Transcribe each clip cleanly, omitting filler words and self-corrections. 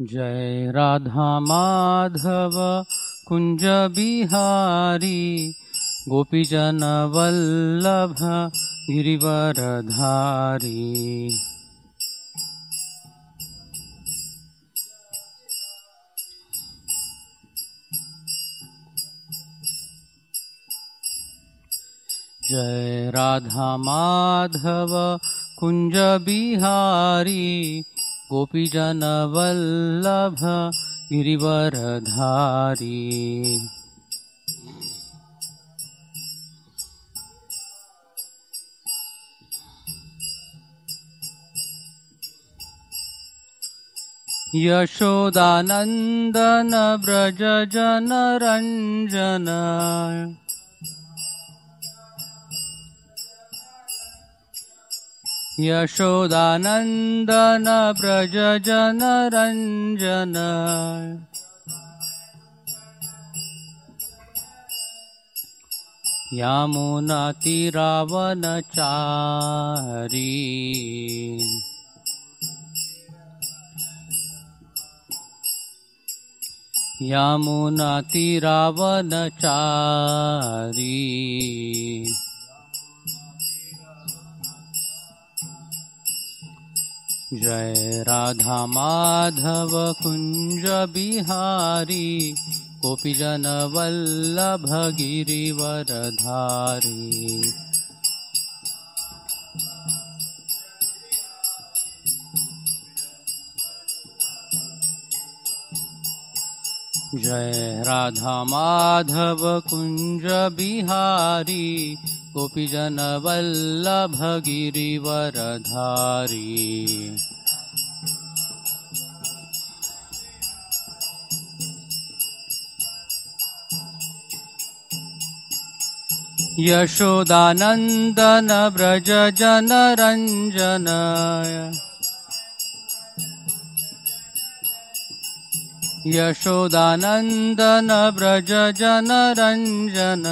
जय राधा माधव कुंज बिहारी गोपीजन वल्लभ गिरिवरधारी। जय राधा माधव कुंज बिहारी गोपीजन वल्लभ गिरिवरधारी। यशोदानंदन व्रज जन रंजन यशोदानंदन व्रज जन रंजन। यमुनातिरावनचारी यमुनातिरावनचारी। जय राधा माधव कुंज बिहारी गोपीजन वल्लभ गिरिवरधारी। जय राधा माधव कुंज बिहारी गोपीजन वल्लभ गिरिवरधारी। यशोदानंदन व्रज जन रंजन यशोदानंदन व्रज जन रंजन।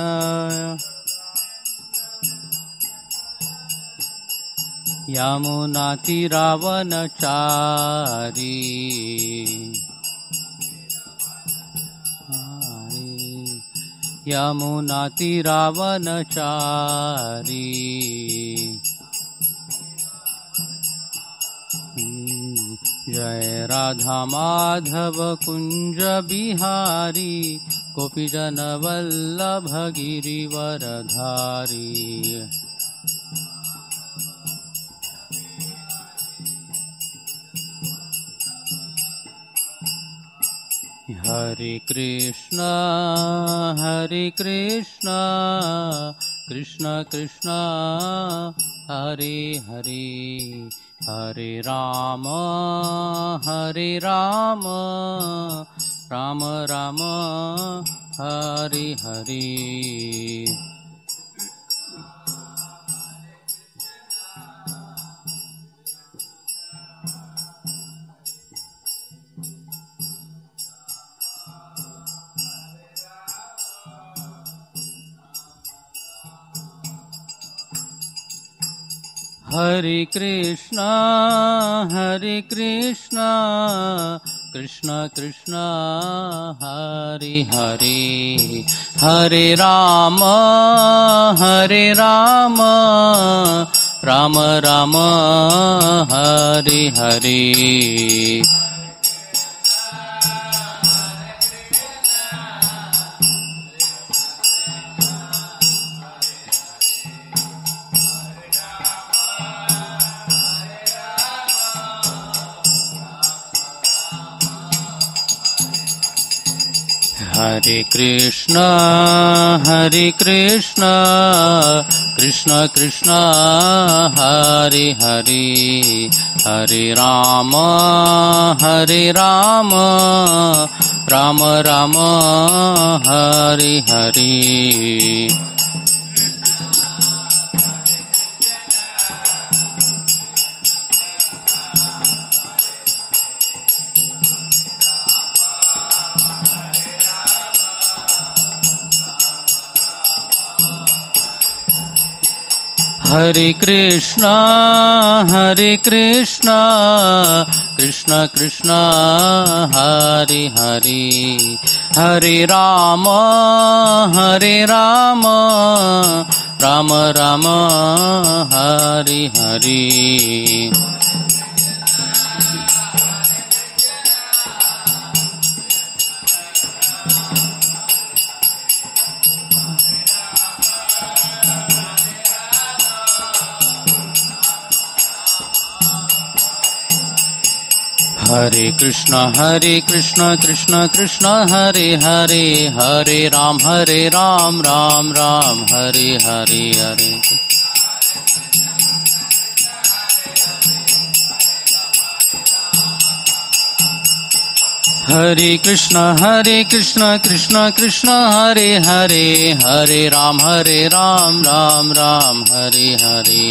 यमुनातिरावनचारी यमुनातिरावनचारी। जय राधा माधव कुंज बिहारी गोपीजन वल्लभ गिरिवरधारी। हरे कृष्ण कृष्ण कृष्ण हरे हरे, हरे राम राम राम हरे हरे। हरे कृष्ण कृष्ण कृष्ण हरे हरे, हरे राम राम राम हरे हरे। हरे कृष्ण कृष्ण कृष्ण हरे हरे, हरे राम राम राम हरे हरे। हरे कृष्णा कृष्ण कृष्ण हरे हरे, हरे राम राम राम हरे हरे। हरे कृष्ण कृष्ण कृष्ण हरे हरे, हरे राम राम राम हरे हरे हरे। हरे कृष्ण कृष्ण कृष्ण हरे हरे, हरे राम राम राम हरे हरे।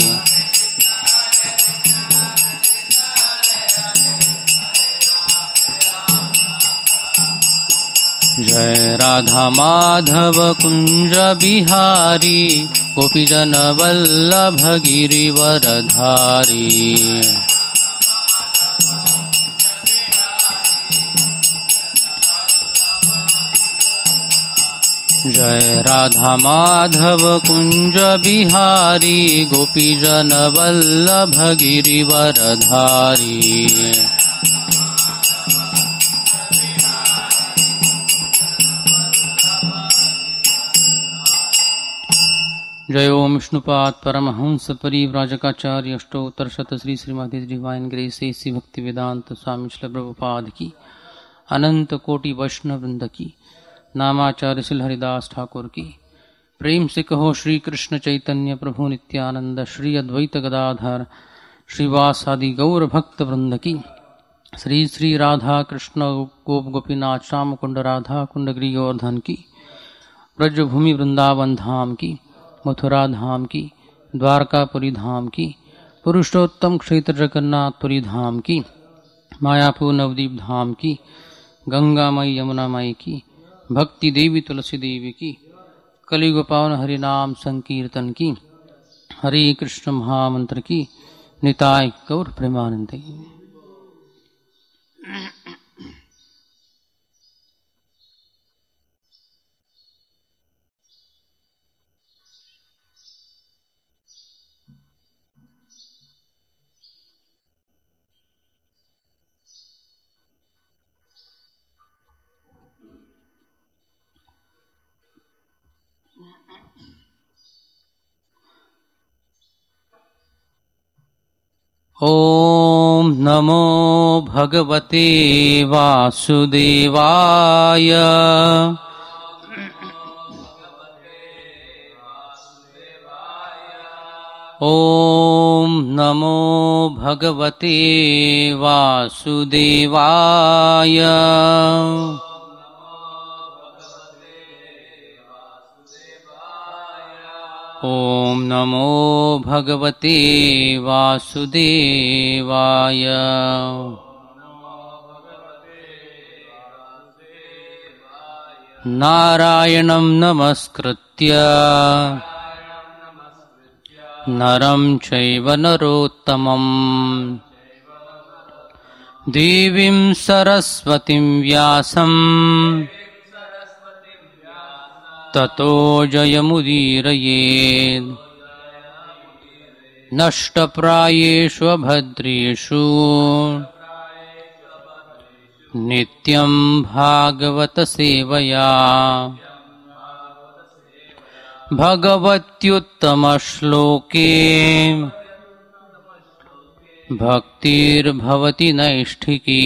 जय राधा माधव कुंज बिहारी, गोपीजन वल्लभ गिरिवरधारी। जय राधा माधव कुंज बिहारी, गोपीजन वल्लभ गिरिवरधारी। जय ओम विष्णुपाद परमहंस परिव्राजकाचार्य अष्टोत्तर शत Shri Shrimati divine grace AC Bhakti Vedanta स्वामी श्री प्रभुपाद की, अनंत कोटि वैष्णव वृंद की, नामाचार्य श्री हरिदास ठाकुर की। प्रेम से कहो श्री कृष्ण चैतन्य प्रभु नित्यानंद, श्री अद्वैत गदाधर श्रीवासादि गौर भक्त वृंद की। श्री श्री राधा कृष्ण गोप गोपीनाथ श्याम कुंड राधा कुंड गिरि गोवर्धन की। ब्रजभूमि वृंदावन धाम की, मथुरा धाम की, द्वारकापुरी धाम की, पुरुषोत्तम क्षेत्र जगन्नाथपुरी धाम की, मायापुर नवदीप धाम की, गंगामयी यमुनामयी की, भक्ति देवी तुलसी देवी की, कलियुग पावन हरिनाम संकीर्तन की, हरे कृष्ण महामंत्र की, निताय गौर प्रेमानंद। ओम नमो भगवते वासुदेवाय। ओम नमो भगवते वासुदेवाय। ओम नमो भगवते वासुदेवाय। नारायणं नमस्कृत्य नरं चैव नरोत्तमं, देवीं सरस्वतीं व्यासं ततो जयमुदीरयेत्। नष्टप्रायेषु अभद्रेषु नित्यं भागवत सेवया, भगवत्युत्तमश्लोके भक्तिर्भवति नैष्ठिकी।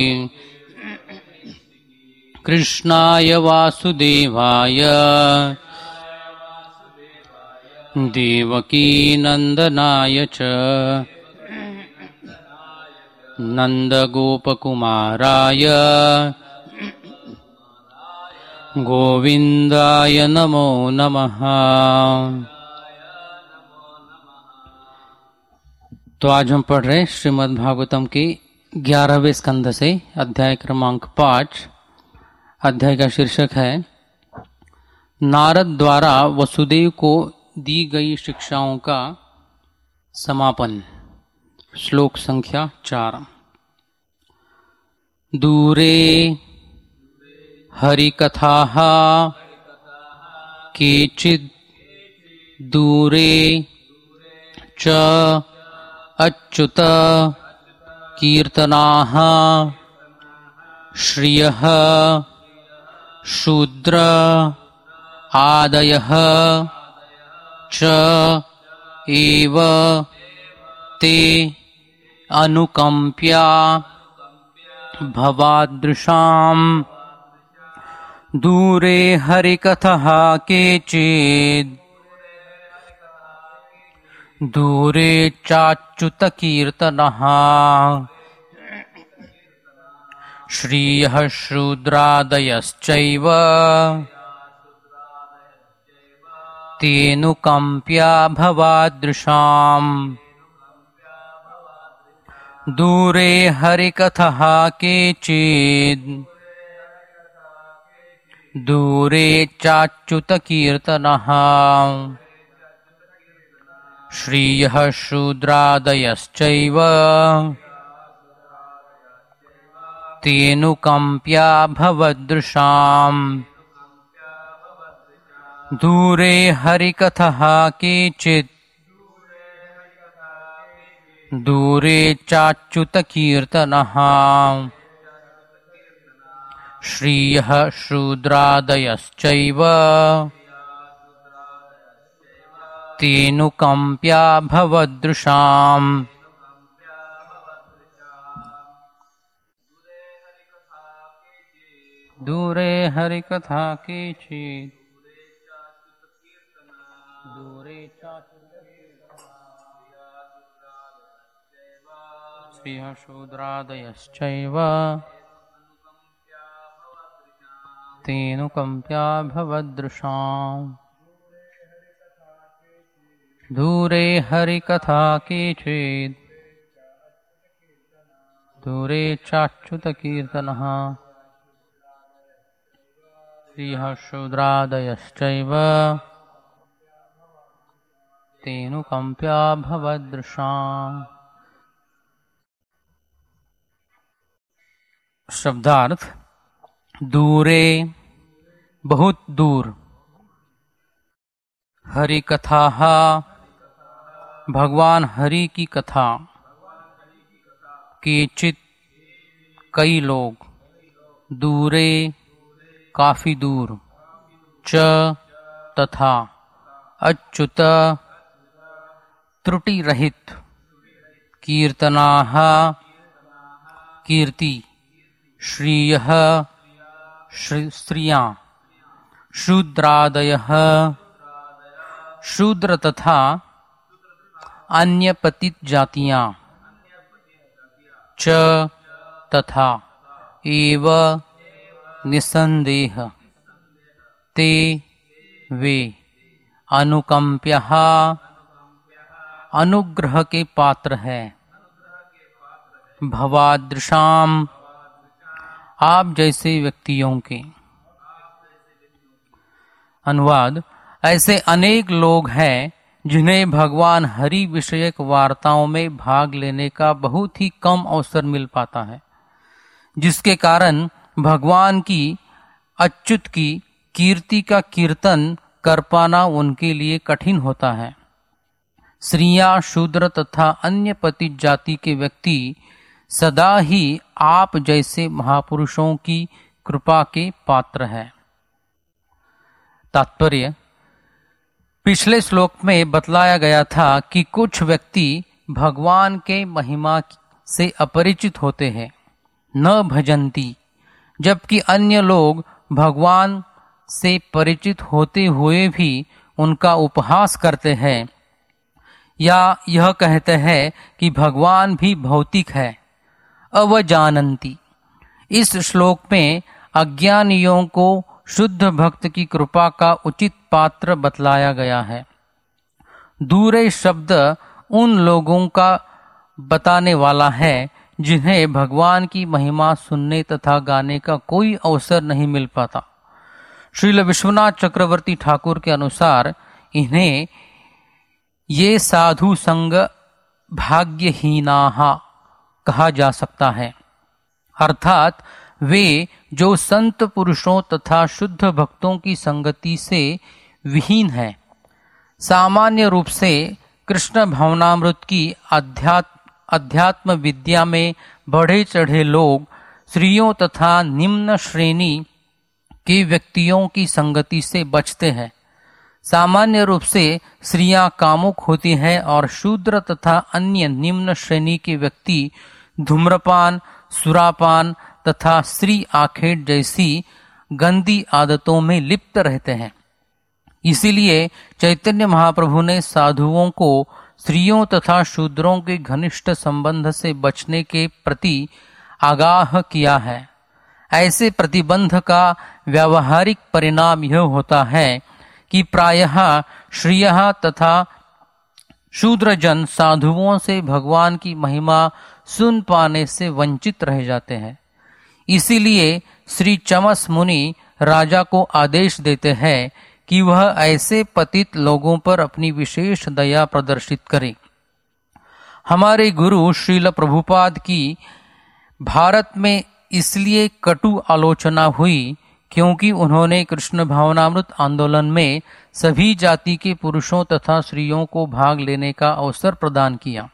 कृष्णाय वासुदेवाय देवकी नंदनाय च नंदगोपकुमाराय गोविंदाय नमो नमः। तो आज हम पढ़ रहे श्रीमद् भागवतम के 11वें स्कंध से अध्याय क्रमांक 5। अध्याय का शीर्षक है नारद द्वारा वसुदेव को दी गई शिक्षाओं का समापन। श्लोक संख्या 4। दूरे हरिकथाः केचिद् दूरे च अच्युत कीर्तनाः श्रियः शूद्र आदयः च एव ते अनुकंप्या भवादृशाम् दूरे हरिकथः केचिद् दूरे चाच्युतकीर्तनः श्रियः शूद्रादयश्चैव तेऽनुकंप्या भवादृशाम् दूरे हरिकथः केचिद् दूरे चाच्युतकीर्तनः श्रियः शूद्रादयश्चैव तेऽनुकंप्या भवदृशाम् दूरे हरिकथः केचिद् दूरे चाच्युतकीर्तनः श्रियः शूद्रादयश्चैव तेऽनुकंप्या भवदृशाम् दूरे हरिकथा केचिद् दूरे श्रियः शूद्रादयश्चैव तेऽनुकंप्या भवदृशाम् दूरे हरिकथा केचिद् दूरे चाच्युतकीर्तनः श्रियः शूद्रादयश्चैव तेऽनुकंप्या भवदृशाम्। शब्दार्थ। दूरे बहुत दूर, हरि कथा भगवान हरि की कथा, केचित कई लोग, दूरे काफी दूर, च तथा, अच्युत त्रुटि रहित, कीर्तनाः कीर्ति, श्रियः स्त्रियां, शूद्रादयः शूद्र तथा अन्य पतित जातियां, च तथा, एव निसंदेह, ते वे, अनुकंप्यः अनुग्रह के पात्र है, भवादृशाम आप जैसे व्यक्तियों के। अनुवाद। ऐसे अनेक लोग हैं जिन्हें भगवान हरि विषयक वार्ताओं में भाग लेने का बहुत ही कम अवसर मिल पाता है, जिसके कारण भगवान की अच्युत की कीर्ति का कीर्तन कर पाना उनके लिए कठिन होता है। स्त्रियां, शूद्र तथा अन्य पतित जाति के व्यक्ति सदा ही आप जैसे महापुरुषों की कृपा के पात्र है। तात्पर्य। पिछले श्लोक में बतलाया गया था कि कुछ व्यक्ति भगवान के महिमा से अपरिचित होते हैं, न भजंती, जबकि अन्य लोग भगवान से परिचित होते हुए भी उनका उपहास करते हैं या यह कहते हैं कि भगवान भी भौतिक है, अवजानन्ति। इस श्लोक में अज्ञानियों को शुद्ध भक्त की कृपा का उचित पात्र बतलाया गया है। दूरे शब्द उन लोगों का बताने वाला है जिन्हें भगवान की महिमा सुनने तथा गाने का कोई अवसर नहीं मिल पाता। श्रील विश्वनाथ चक्रवर्ती ठाकुर के अनुसार इन्हें ये साधु संग भाग्यहीनाः कहा जा सकता है, अर्थात वे जो संत पुरुषों तथा शुद्ध भक्तों की संगति से विहीन हैं। सामान्य रूप से कृष्ण भावनामृत की अध्यात्म विद्या में बढ़े चढ़े लोग स्त्रियों तथा निम्न श्रेणी के व्यक्तियों की संगति से बचते हैं। सामान्य रूप से स्त्रियां कामुक होती हैं और शूद्र तथा अन्य निम्न श्रेणी के व्यक्ति धूम्रपान, सुरापान तथा स्त्री आखेट जैसी गंदी आदतों में लिप्त रहते हैं। इसीलिए चैतन्य महाप्रभु ने साधुओं को स्त्रियों तथा शूद्रों के घनिष्ठ संबंध से बचने के प्रति आगाह किया है। ऐसे प्रतिबंध का व्यावहारिक परिणाम यह होता है कि प्रायः श्रियः तथा शूद्रजन साधुओं से भगवान की महिमा सुन पाने से वंचित रह जाते हैं। इसीलिए श्री चमस मुनि राजा को आदेश देते हैं कि वह ऐसे पतित लोगों पर अपनी विशेष दया प्रदर्शित करे। हमारे गुरु श्रील प्रभुपाद की भारत में इसलिए कटु आलोचना हुई क्योंकि उन्होंने कृष्ण भावनामृत आंदोलन में सभी जाति के पुरुषों तथा स्त्रियों को भाग लेने का अवसर प्रदान किया।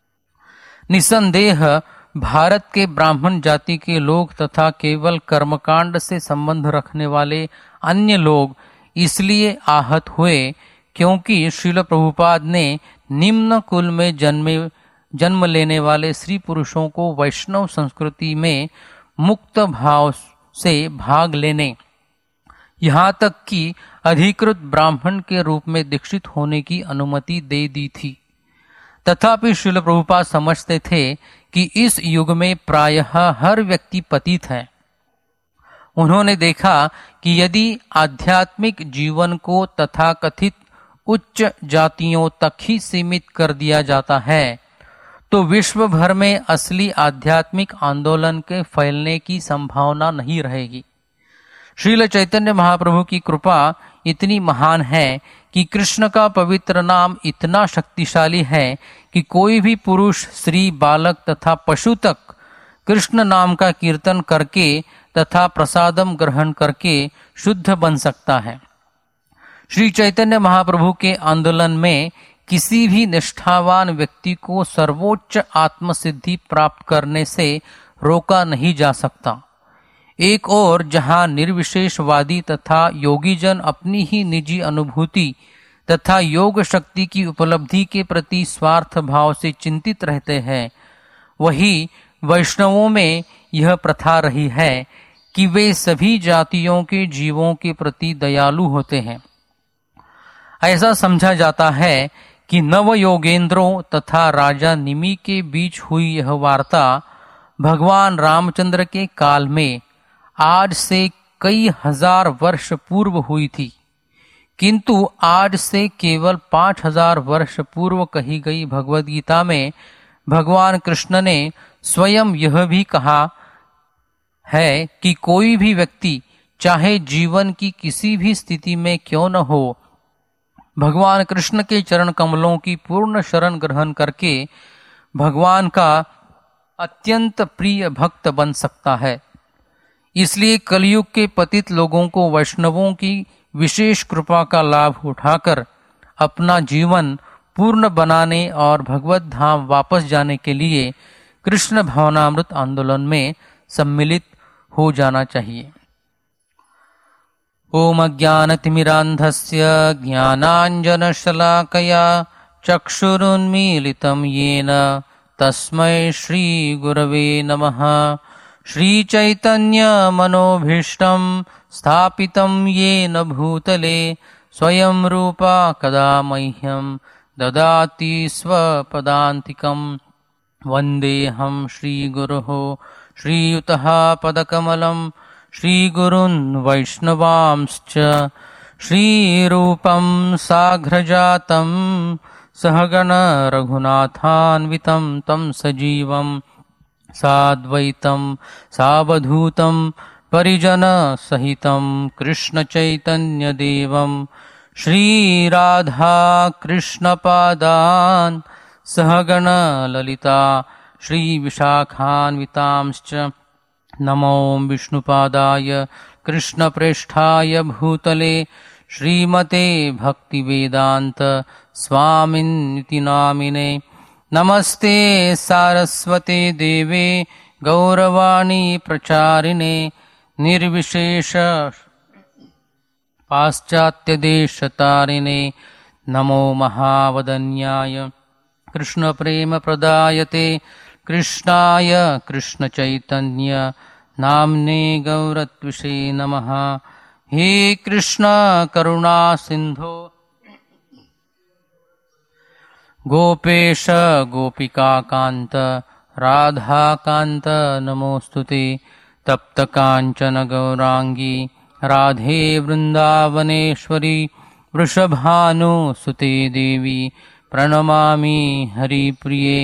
निसंदेह भारत के ब्राह्मण जाति के लोग तथा केवल कर्मकांड से संबंध रखने वाले अन्य लोग इसलिए आहत हुए क्योंकि श्रील प्रभुपाद ने निम्न कुल में जन्म लेने वाले स्त्री पुरुषों को वैष्णव संस्कृति में मुक्त भाव से भाग लेने, यहाँ तक कि अधिकृत ब्राह्मण के रूप में दीक्षित होने की अनुमति दे दी थी। तथापि श्रील प्रभुपाद समझते थे कि इस युग में प्रायः हर व्यक्ति पतित है। उन्होंने देखा कि यदि आध्यात्मिक जीवन को तथाकथित उच्च जातियों तक ही सीमित कर दिया जाता है तो विश्व भर में असली आध्यात्मिक आंदोलन के फैलने की संभावना नहीं रहेगी। श्रील चैतन्य महाप्रभु की कृपा इतनी महान है कि कृष्ण का पवित्र नाम इतना शक्तिशाली है कि कोई भी पुरुष, स्त्री, बालक तथा पशु तक कृष्ण नाम का कीर्तन करके तथा प्रसादम ग्रहण करके शुद्ध बन सकता है। श्री चैतन्य महाप्रभु के आंदोलन में किसी भी निष्ठावान व्यक्ति को सर्वोच्च आत्मसिद्धि प्राप्त करने से रोका नहीं जा सकता। एक और जहां निर्विशेषवादी तथा योगीजन अपनी ही निजी अनुभूति तथा योग शक्ति की उपलब्धि के प्रति स्वार्थ भाव से चिंतित रहते हैं, वही वैष्णवों में यह प्रथा रही है कि वे सभी जातियों के जीवों के प्रति दयालु होते हैं। ऐसा समझा जाता है कि नव योगेंद्रों तथा राजा निमि के बीच हुई यह वार्ता भगवान रामचंद्र के काल में आज से कई हजार वर्ष पूर्व हुई थी, किंतु आज से केवल 5000 वर्ष पूर्व कही गई भगवद गीता में भगवान कृष्ण ने स्वयं यह भी कहा है कि कोई भी व्यक्ति चाहे जीवन की किसी भी स्थिति में क्यों न हो, भगवान कृष्ण के चरण कमलों की पूर्ण शरण ग्रहण करके भगवान का अत्यंत प्रिय भक्त बन सकता है। इसलिए कलयुग के पतित लोगों को वैष्णवों की विशेष कृपा का लाभ उठाकर अपना जीवन पूर्ण बनाने और भगवत धाम वापस जाने के लिए कृष्ण भावनामृत आंदोलन में सम्मिलित हो जाना चाहिए। ओम अज्ञानतिमिरान्धस्य ज्ञानाञ्जनशलाकया चक्षुरुन्मीलितं येन तस्मै श्रीगुरवे नमः। श्रीचैतन्यमनोभीष्टं स्थापितं येन भूतले स्वयं रूपा कदा मह्यं ददाति स्वपदान्तिकं। वन्देऽहं श्रीगुरोः श्रीयुतः पदकमलं श्रीगुरून् वैष्णवांश्च। श्रीरूपं साग्रजातं सहगण रघुनाथान्वितं तं सजीवं साद्वैतं सावधूतं परिजनसहितं कृष्णचैतन्यदेवं श्रीराधा कृष्णपादान् सहगण ललिता श्रीविशाखान्वितांश्च नमो विष्णुपादाय कृष्णप्रेष्ठाय भूतले श्रीमते भक्तिवेदान्त स्वामिन्निति नामिने। नमस्ते सारस्वते देवे गौरवाणी प्रचारिणे निर्विशेष पाश्चात्यदेशतारिणे। नमो महावदन्याय कृष्णप्रेमप्रदायते कृष्णाय कृष्णचैतन्य नाम्ने गौरत्विषे नमः। हे कृष्ण करुणा सिन्धो गोपेश गोपिकाकान्त राधाकान्त नमोऽस्तुते। तप्त काञ्चन गौरांगी राधे वृन्दावनेश्वरी वृषभानुसुते देवी प्रणमामि हरिप्रिये।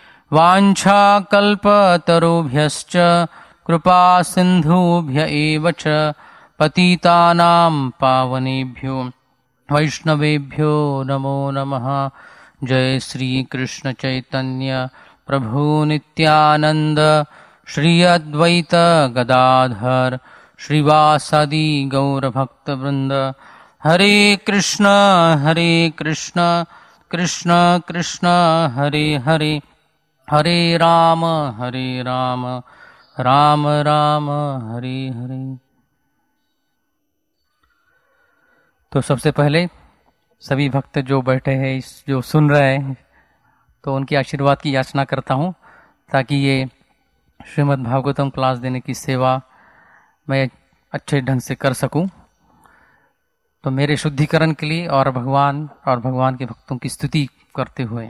वाञ्छाकल्पतरुभ्यश्च कृपा सिन्धुभ्य एव च पतितानां पावनेभ्यो वैष्णवेभ्यो नमो नमः। जय श्री कृष्ण चैतन्य प्रभु नित्यानंद श्री अद्वैत गदाधर श्रीवासादि गौर भक्त वृंद। हरे कृष्ण कृष्ण कृष्ण हरे हरे, हरे राम राम राम हरे हरे। तो सबसे पहले सभी भक्त जो बैठे हैं, जो सुन रहे हैं, तो उनके आशीर्वाद की याचना करता हूँ ताकि ये श्रीमद् भागवतम क्लास देने की सेवा मैं अच्छे ढंग से कर सकूं। तो मेरे शुद्धिकरण के लिए और भगवान के भक्तों की स्तुति करते हुए,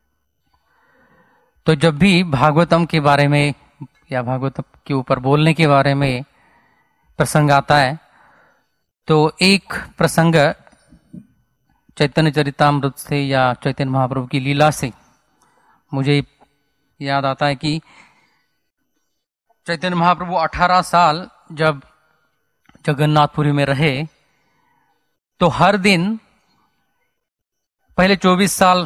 तो जब भी भागवतम के बारे में या भागवतम के ऊपर बोलने के बारे में प्रसंग आता है, तो एक प्रसंग चैतन्य चरितामृत से या चैतन्य महाप्रभु की लीला से मुझे याद आता है कि चैतन्य महाप्रभु 18 साल जब जगन्नाथपुरी में रहे, तो हर दिन, पहले 24 साल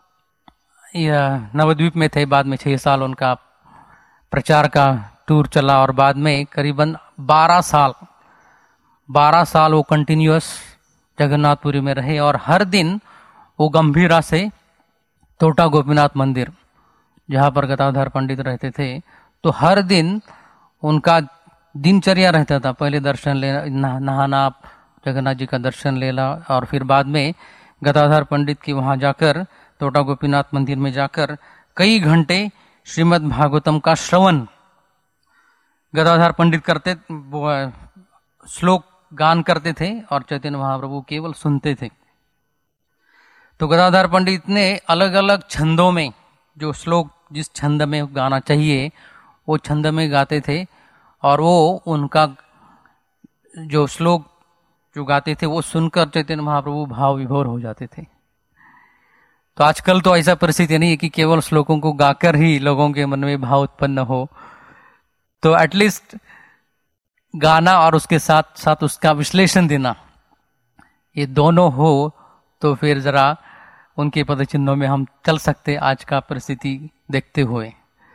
नवद्वीप में थे, बाद में 6 साल उनका प्रचार का टूर चला, और बाद में करीबन 12 साल वो कंटिन्यूअस जगन्नाथपुरी में रहे। और हर दिन वो गंभीरा से तोटा गोपीनाथ मंदिर, जहाँ पर गदाधर पंडित रहते थे, तो हर दिन उनका दिनचर्या रहता था। पहले दर्शन लेना, नहाना, जगन्नाथ जी का दर्शन लेना, और फिर बाद में गदाधर पंडित के वहाँ जाकर, तोटा गोपीनाथ मंदिर में जाकर कई घंटे श्रीमद् भागवतम का श्रवण गदाधर पंडित करते, श्लोक गान करते थे और चैतन्य महाप्रभु केवल सुनते थे। तो गदाधर पंडित ने अलग अलग छंदों में जो श्लोक जिस छंद में गाना चाहिए वो छंद में गाते थे, और वो उनका जो श्लोक जो गाते थे वो सुनकर चैतन्य महाप्रभु भाव विभोर हो जाते थे। तो आजकल तो ऐसा परिस्थिति नहीं है कि केवल श्लोकों को गाकर ही लोगों के मन में भाव उत्पन्न हो, तो एटलीस्ट गाना और उसके साथ साथ उसका विश्लेषण देना, ये दोनों हो तो फिर जरा उनके पद चिन्हों में हम चल सकते आज का परिस्थिति देखते हुए।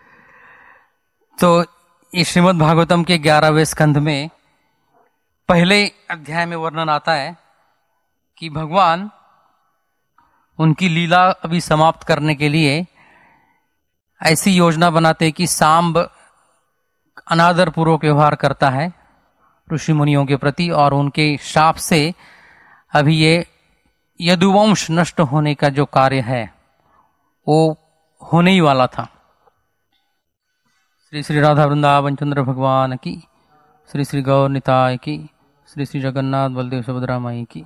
तो इस श्रीमद् भागवतम के 11वें स्कंध में पहले अध्याय में वर्णन आता है कि भगवान उनकी लीला अभी समाप्त करने के लिए ऐसी योजना बनाते कि सांब अनादर पूर्वक व्यवहार करता है ऋषि मुनियों के प्रति, और उनके शाप से अभी ये यदुवंश नष्ट होने का जो कार्य है वो होने ही वाला था। श्री श्री राधा वृंदावन चंद्र भगवान की, श्री श्री गौर निताय की, श्री श्री जगन्नाथ बलदेव सुभद्रा माई की।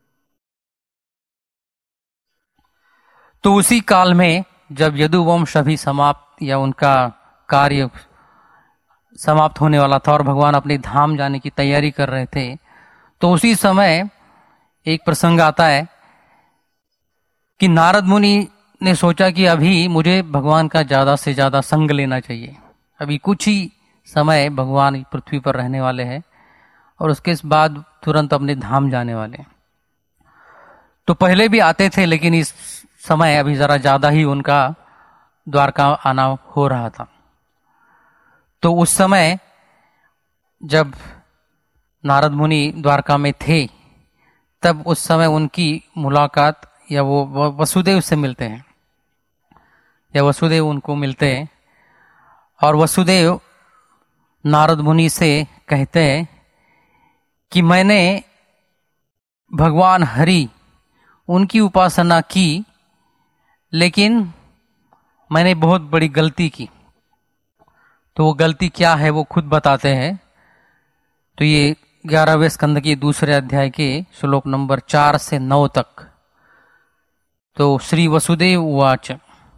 तो उसी काल में जब यदुवंश अभी समाप्त या उनका कार्य समाप्त होने वाला था और भगवान अपने धाम जाने की तैयारी कर रहे थे, तो उसी समय एक प्रसंग आता है कि नारद मुनि ने सोचा कि अभी मुझे भगवान का ज्यादा से ज्यादा संग लेना चाहिए। अभी कुछ ही समय भगवान पृथ्वी पर रहने वाले हैं और उसके बाद तुरंत अपने धाम जाने वाले हैं। तो पहले भी आते थे, लेकिन इस समय अभी जरा ज्यादा ही उनका द्वारका आना हो रहा था। तो उस समय जब नारद मुनि द्वारका में थे, तब उस समय उनकी मुलाकात या वो वसुदेव से मिलते हैं, या वसुदेव उनको मिलते हैं, और वसुदेव नारद मुनि से कहते हैं कि मैंने भगवान हरि उनकी उपासना की, लेकिन मैंने बहुत बड़ी गलती की। तो वो गलती क्या है वो खुद बताते हैं। तो ये 11वें स्कंद के दूसरे अध्याय के श्लोक नंबर 4 से 9 तक। तो श्री वसुदेव उवाच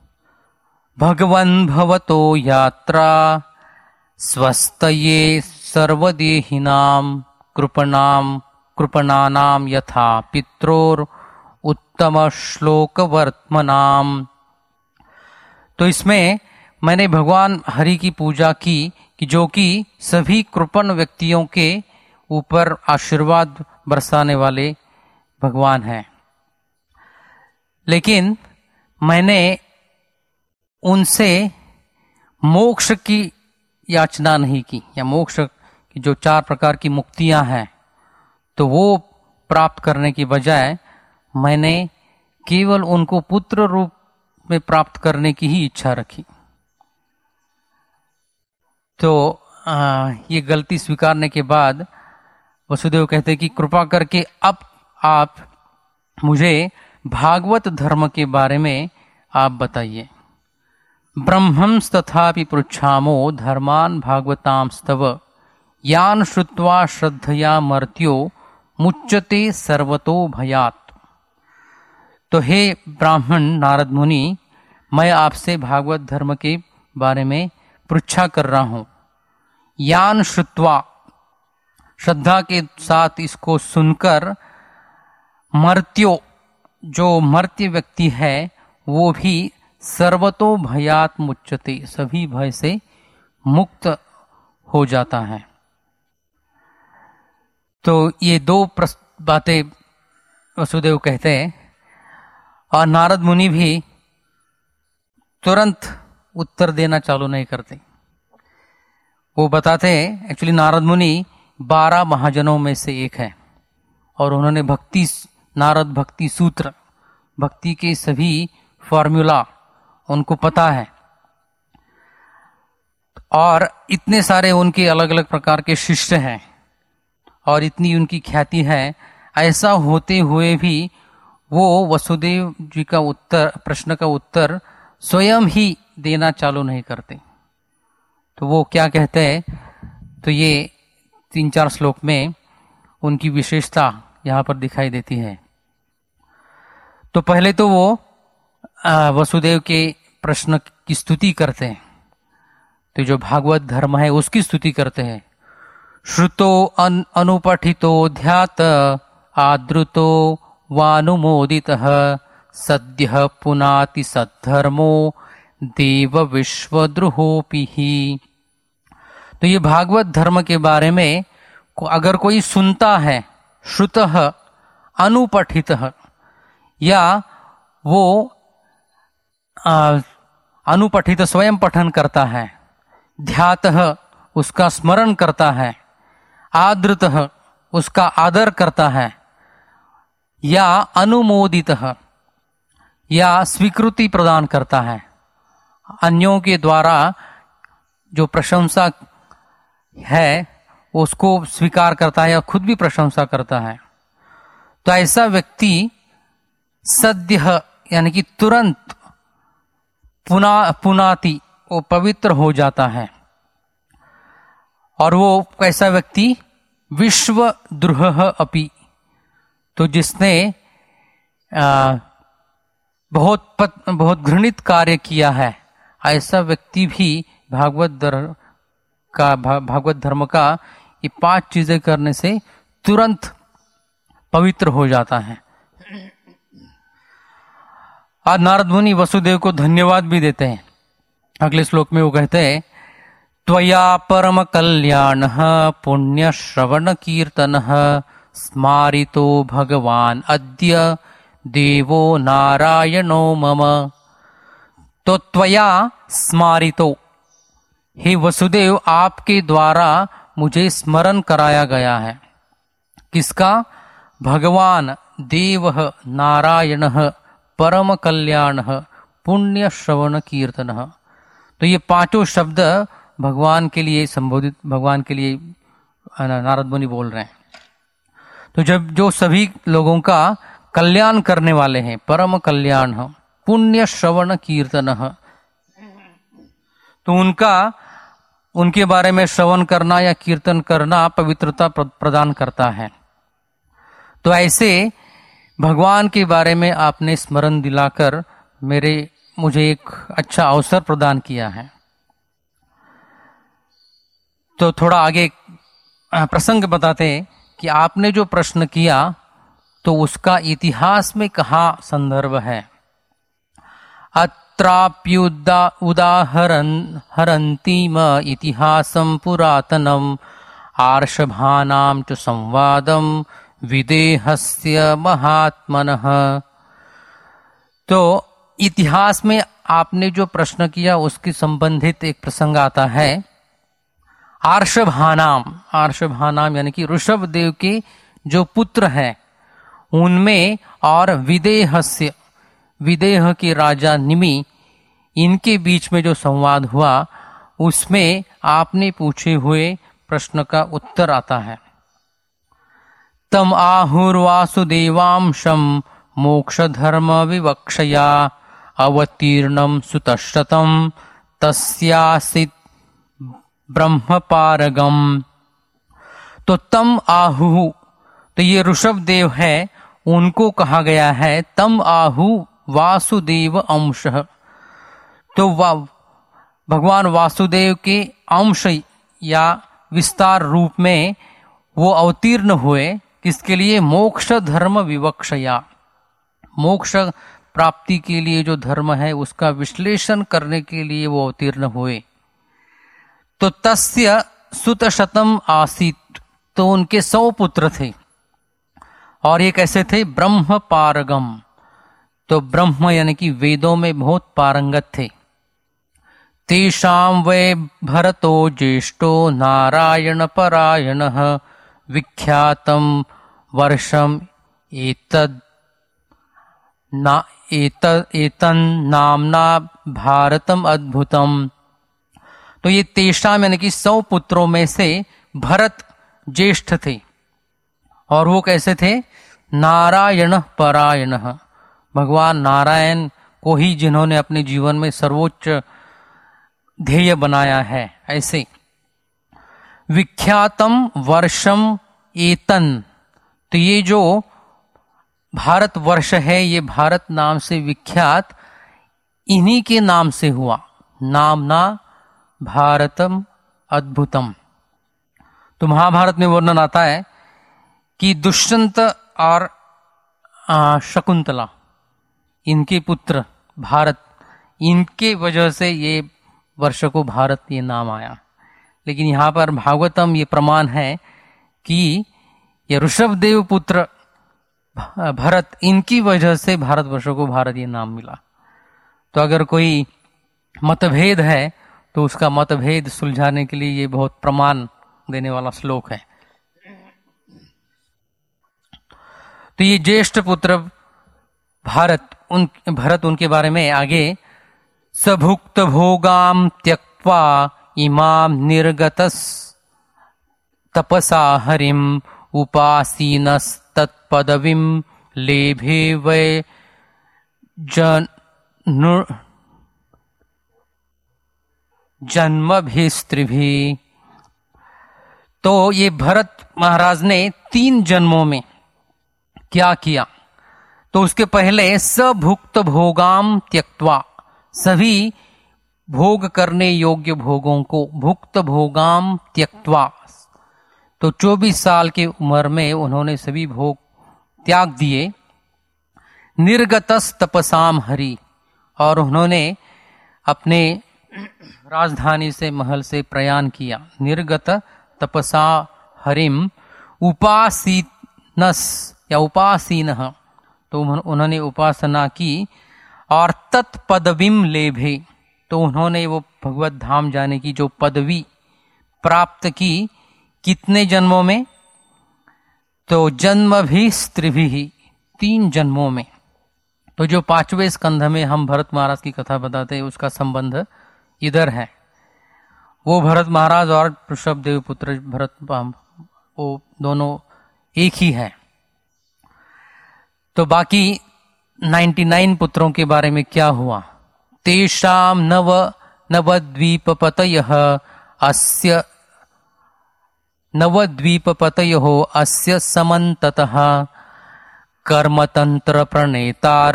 भगवन् भवतो यात्रा स्वस्तये सर्वदेहिनां कृपणानां यथा पित्रोर उत्तम श्लोक वर्तमनाम। तो इसमें मैंने भगवान हरि की पूजा की कि जो कि सभी कृपण व्यक्तियों के ऊपर आशीर्वाद बरसाने वाले भगवान हैं, लेकिन मैंने उनसे मोक्ष की याचना नहीं की, या मोक्ष की जो 4 प्रकार की मुक्तियां हैं, तो वो प्राप्त करने की बजाय मैंने केवल उनको पुत्र रूप में प्राप्त करने की ही इच्छा रखी। तो ये गलती स्वीकारने के बाद वसुदेव कहते कि कृपा करके अब आप मुझे भागवत धर्म के बारे में आप बताइए। ब्रह्मंस्तथापि पृच्छामो धर्मान् भागवतांस्तव यान श्रुत्वा श्रद्धया मर्त्यो मुच्यते सर्वतो भयात्। तो हे ब्राह्मण नारद मुनि, मैं आपसे भागवत धर्म के बारे में पृच्छा कर रहा हूं। यान श्रुत्वा, श्रद्धा के साथ इसको सुनकर, मर्त्यो, जो मर्त्य व्यक्ति है वो भी सर्वतो भयात् मुच्यते, सभी भय से मुक्त हो जाता है। तो ये 2 बातें वसुदेव कहते हैं, और नारद मुनि भी तुरंत उत्तर देना चालू नहीं करते। वो बताते हैं, एक्चुअली नारद मुनि 12 महाजनों में से एक है, और उन्होंने नारद भक्ति सूत्र, भक्ति के सभी फॉर्मूला उनको पता है, और इतने सारे उनके अलग अलग प्रकार के शिष्य हैं, और इतनी उनकी ख्याति है। ऐसा होते हुए भी वो वसुदेव जी का प्रश्न का उत्तर स्वयं ही देना चालू नहीं करते। तो वो क्या कहते हैं, तो ये 3-4 श्लोक में उनकी विशेषता यहाँ पर दिखाई देती है। तो पहले तो वो वसुदेव के प्रश्न की स्तुति करते हैं, तो जो भागवत धर्म है उसकी स्तुति करते हैं। श्रुतो अनुपठितो ध्यात आदृतो वानुमोदितः सद्यः पुनाति सद्धर्मो देव विश्वद्रुहोपि ही। तो ये भागवत धर्म के बारे में अगर कोई सुनता है, श्रुतः अनुपठितः, या वो अनुपठित स्वयं पठन करता है, ध्यातः उसका स्मरण करता है, आदृतः उसका आदर करता है, या अनुमोदितः या स्वीकृति प्रदान करता है, अन्यों के द्वारा जो प्रशंसा है उसको स्वीकार करता है या खुद भी प्रशंसा करता है, तो ऐसा व्यक्ति सद्यः यानी कि तुरंत पुनाति, वो पवित्र हो जाता है। और वो ऐसा व्यक्ति विश्वद्रुहः अपि, तो जिसने बहुत घृणित कार्य किया है, ऐसा व्यक्ति भी भागवत धर्म का ये 5 चीजें करने से तुरंत पवित्र हो जाता है। आज नारद मुनि वसुदेव को धन्यवाद भी देते हैं। अगले श्लोक में वो कहते हैं, त्वया परम कल्याणः पुण्य श्रवण कीर्तनः स्मारितो भगवान अद्य देवो नारायणो मम। तो त्वया स्मारितो, हे वसुदेव आपके द्वारा मुझे स्मरण कराया गया है। किसका? भगवान देवः नारायणः परम कल्याणः पुण्य श्रवण कीर्तनः। तो ये पांचों शब्द भगवान के लिए संबोधित, भगवान के लिए नारद मुनि बोल रहे हैं। तो जब जो सभी लोगों का कल्याण करने वाले हैं, परम कल्याण पुण्य श्रवण कीर्तन, तो उनके बारे में श्रवण करना या कीर्तन करना पवित्रता प्रदान करता है। तो ऐसे भगवान के बारे में आपने स्मरण दिलाकर मुझे एक अच्छा अवसर प्रदान किया है। तो थोड़ा आगे प्रसंग बताते कि आपने जो प्रश्न किया तो उसका इतिहास में कहाँ संदर्भ है। हरन्तीम इतिहासं पुरातनम आर्षभानां च संवादम विदेहस्य महात्मनः। तो इतिहास में आपने जो प्रश्न किया उसके संबंधित एक प्रसंग आता है। आर्षभानाम यानी कि ऋषभ देव के जो पुत्र हैं उनमें, और विदेह के राजा निमि, इनके बीच में जो संवाद हुआ उसमें आपने पूछे हुए प्रश्न का उत्तर आता है। तम आहुर्वासुदेवांशं मोक्ष धर्म विवक्षया अवतीर्णं सुतशतं तस्यासित ब्रह्मपारगम। तो तम आहु, तो ये ऋषभ देव है, उनको कहा गया है तम आहु वासुदेव अंशः। तो भगवान वासुदेव के अंश या विस्तार रूप में वो अवतीर्ण हुए। किसके लिए? मोक्ष धर्म विवक्षया, मोक्ष प्राप्ति के लिए जो धर्म है उसका विश्लेषण करने के लिए वो अवतीर्ण हुए। तो तस्य सुतशतम आसीत, तो उनके 100 पुत्र थे। और ये कैसे थे? ब्रह्म पारगम, तो ब्रह्म यानी कि वेदों में बहुत पारंगत थे। तेषां वै भरतो ज्येष्ठो नारायण परायणः विख्यातं वर्षम एतन्नाम्ना भारतम अद्भुतम। तो ये तेषाम यानी कि 100 पुत्रों में से भरत ज्येष्ठ थे। और वो कैसे थे? नारायण परायण, भगवान नारायण को ही जिन्होंने अपने जीवन में सर्वोच्च ध्येय बनाया है, ऐसे। विख्यातम वर्षम एतन, तो ये जो भारत वर्ष है ये भारत नाम से विख्यात इन्हीं के नाम से हुआ, नामना भारतम अद्भुतम। तो महाभारत में वर्णन आता है कि दुष्यंत और शकुंतला, इनके पुत्र भारत, इनके वजह से ये वर्ष को भारत ये नाम आया। लेकिन यहाँ पर भागवतम ये प्रमाण है कि ये ऋषभदेव पुत्र भरत, इनकी वजह से भारतवर्ष को भारत ये नाम मिला। तो अगर कोई मतभेद है तो उसका मतभेद सुलझाने के लिए ये बहुत प्रमाण देने वाला श्लोक है। तो ये ज्येष्ठ पुत्र भरत उनके बारे में आगे, सभुक्त भोगाम त्यक्त्वा इमाम निर्गतस तपसा हरिम उपासीनस तत्पदवीं लेभे वै जन्मभिस्त्रिभि। तो ये भरत महाराज ने 3 जन्मों में क्या किया? तो उसके पहले सभुक्त भोगाम त्यक्त्वा, सभी भोग करने योग्य भोगों को, भुक्त भोगाम त्यक्त्वा, तो 24 साल की उम्र में उन्होंने सभी भोग त्याग दिए। निर्गतस तपसाम हरि, और उन्होंने अपने राजधानी से, महल से प्रयाण किया। निर्गत तपसा हरिम उपासीनस या उपासीनः, तो उन्होंने उपासना की और तत्पदवीम लेभे, तो उन्होंने वो भगवत धाम जाने की जो पदवी प्राप्त की कितने जन्मों में, तो जन्म भी स्त्रीभी ही 3 जन्मों में। तो जो 5वें स्कंध में हम भरत महाराज की कथा बताते हैं उसका संबंध इधर है। वो भरत महाराज और ऋषभदेव पुत्र भरत वो दोनों एक ही है। तो बाकी 99 पुत्रों के बारे में क्या हुआ। तेषाम नवद्वीपपतयः अस्य समन्ततः कर्मतंत्र प्रणेतार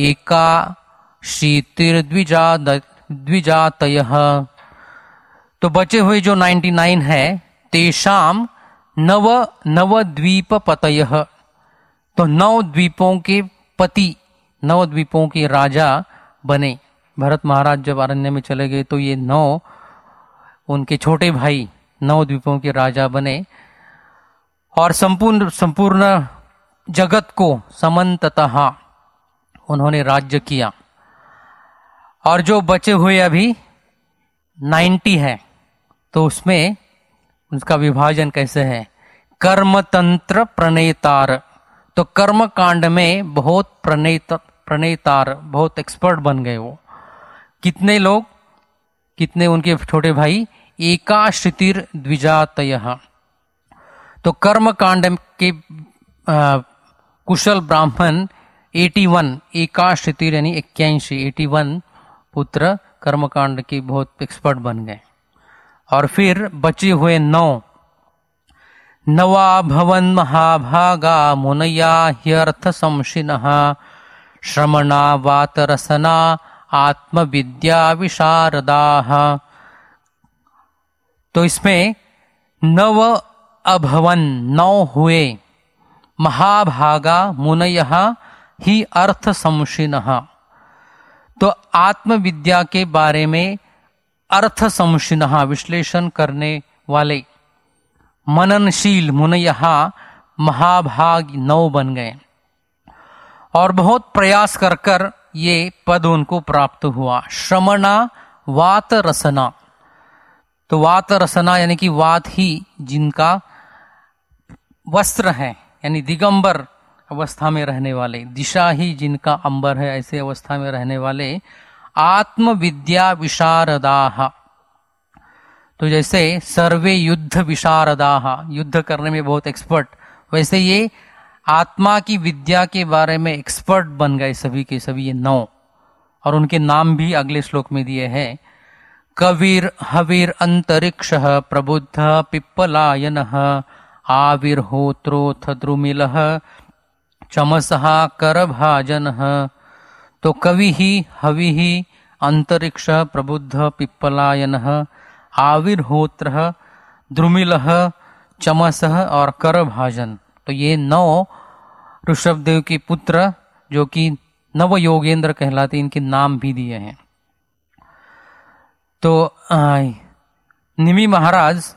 एकाशीतिर्द्विजातयः। तो बचे हुए जो 99 है, तेषाम नवद्वीपपतयः, तो 9 द्वीपों के पति, 9 द्वीपों के राजा बने। भरत महाराज जब अरण्य में चले गए तो ये 9 उनके छोटे भाई 9 द्वीपों के राजा बने और संपूर्ण जगत को समन्ततः उन्होंने राज्य किया। और जो बचे हुए अभी 90 है, तो उसमें उसका विभाजन कैसे है। कर्मतंत्र प्रणेतार, तो कर्म कांड में बहुत प्रणेतार, बहुत एक्सपर्ट बन गए वो। कितने लोग, कितने उनके छोटे भाई, एकाशीतिर द्विजातयः। तो कर्म कांड के कुशल ब्राह्मण 81, एकाशीतिर यानी 81 पुत्र कर्मकांड के बहुत एक्सपर्ट बन गए। और फिर बचे हुए 9 नवा भवन महाभागा मुनया ह्यर्थ संशिनः श्रमणा वातरसना आत्मविद्या विशारदाः। तो इसमें 9 अभवन, 9 हुए, महाभागा मुनयः ही अर्थ संशिनः, तो आत्मविद्या के बारे में अर्थ संशिनः विश्लेषण करने वाले मननशील मुनयः महाभाग 9 बन गए। और बहुत प्रयास कर कर ये पद उनको प्राप्त हुआ। श्रमणा वात रसना, तो वात रसना यानी कि वात ही जिनका वस्त्र है, यानी दिगंबर अवस्था में रहने वाले, दिशा ही जिनका अंबर है, ऐसे अवस्था में रहने वाले आत्मविद्या विशारदाः। तो जैसे सर्वे युद्ध विशारदाः, युद्ध करने में बहुत एक्सपर्ट, वैसे ये आत्मा की विद्या के बारे में एक्सपर्ट बन गए सभी के सभी ये 9। और उनके नाम भी अगले श्लोक में दिए हैं। कविर हविर अंतरिक्षः प्रबुद्ध पिप्पलायनः आविर्होत्रोथ द्रुमिलः चमसः करभाजनः। तो कवि ही, हवि ही, अंतरिक्ष, प्रबुद्ध, पिप्पलायनः, आविर्होत्रः, द्रुमिलः, चमसः और करभाजन। तो ये 9 ऋषभदेव के पुत्र जो कि नव योगेंद्र कहलाते, इनके नाम भी दिए हैं। तो निमि महाराज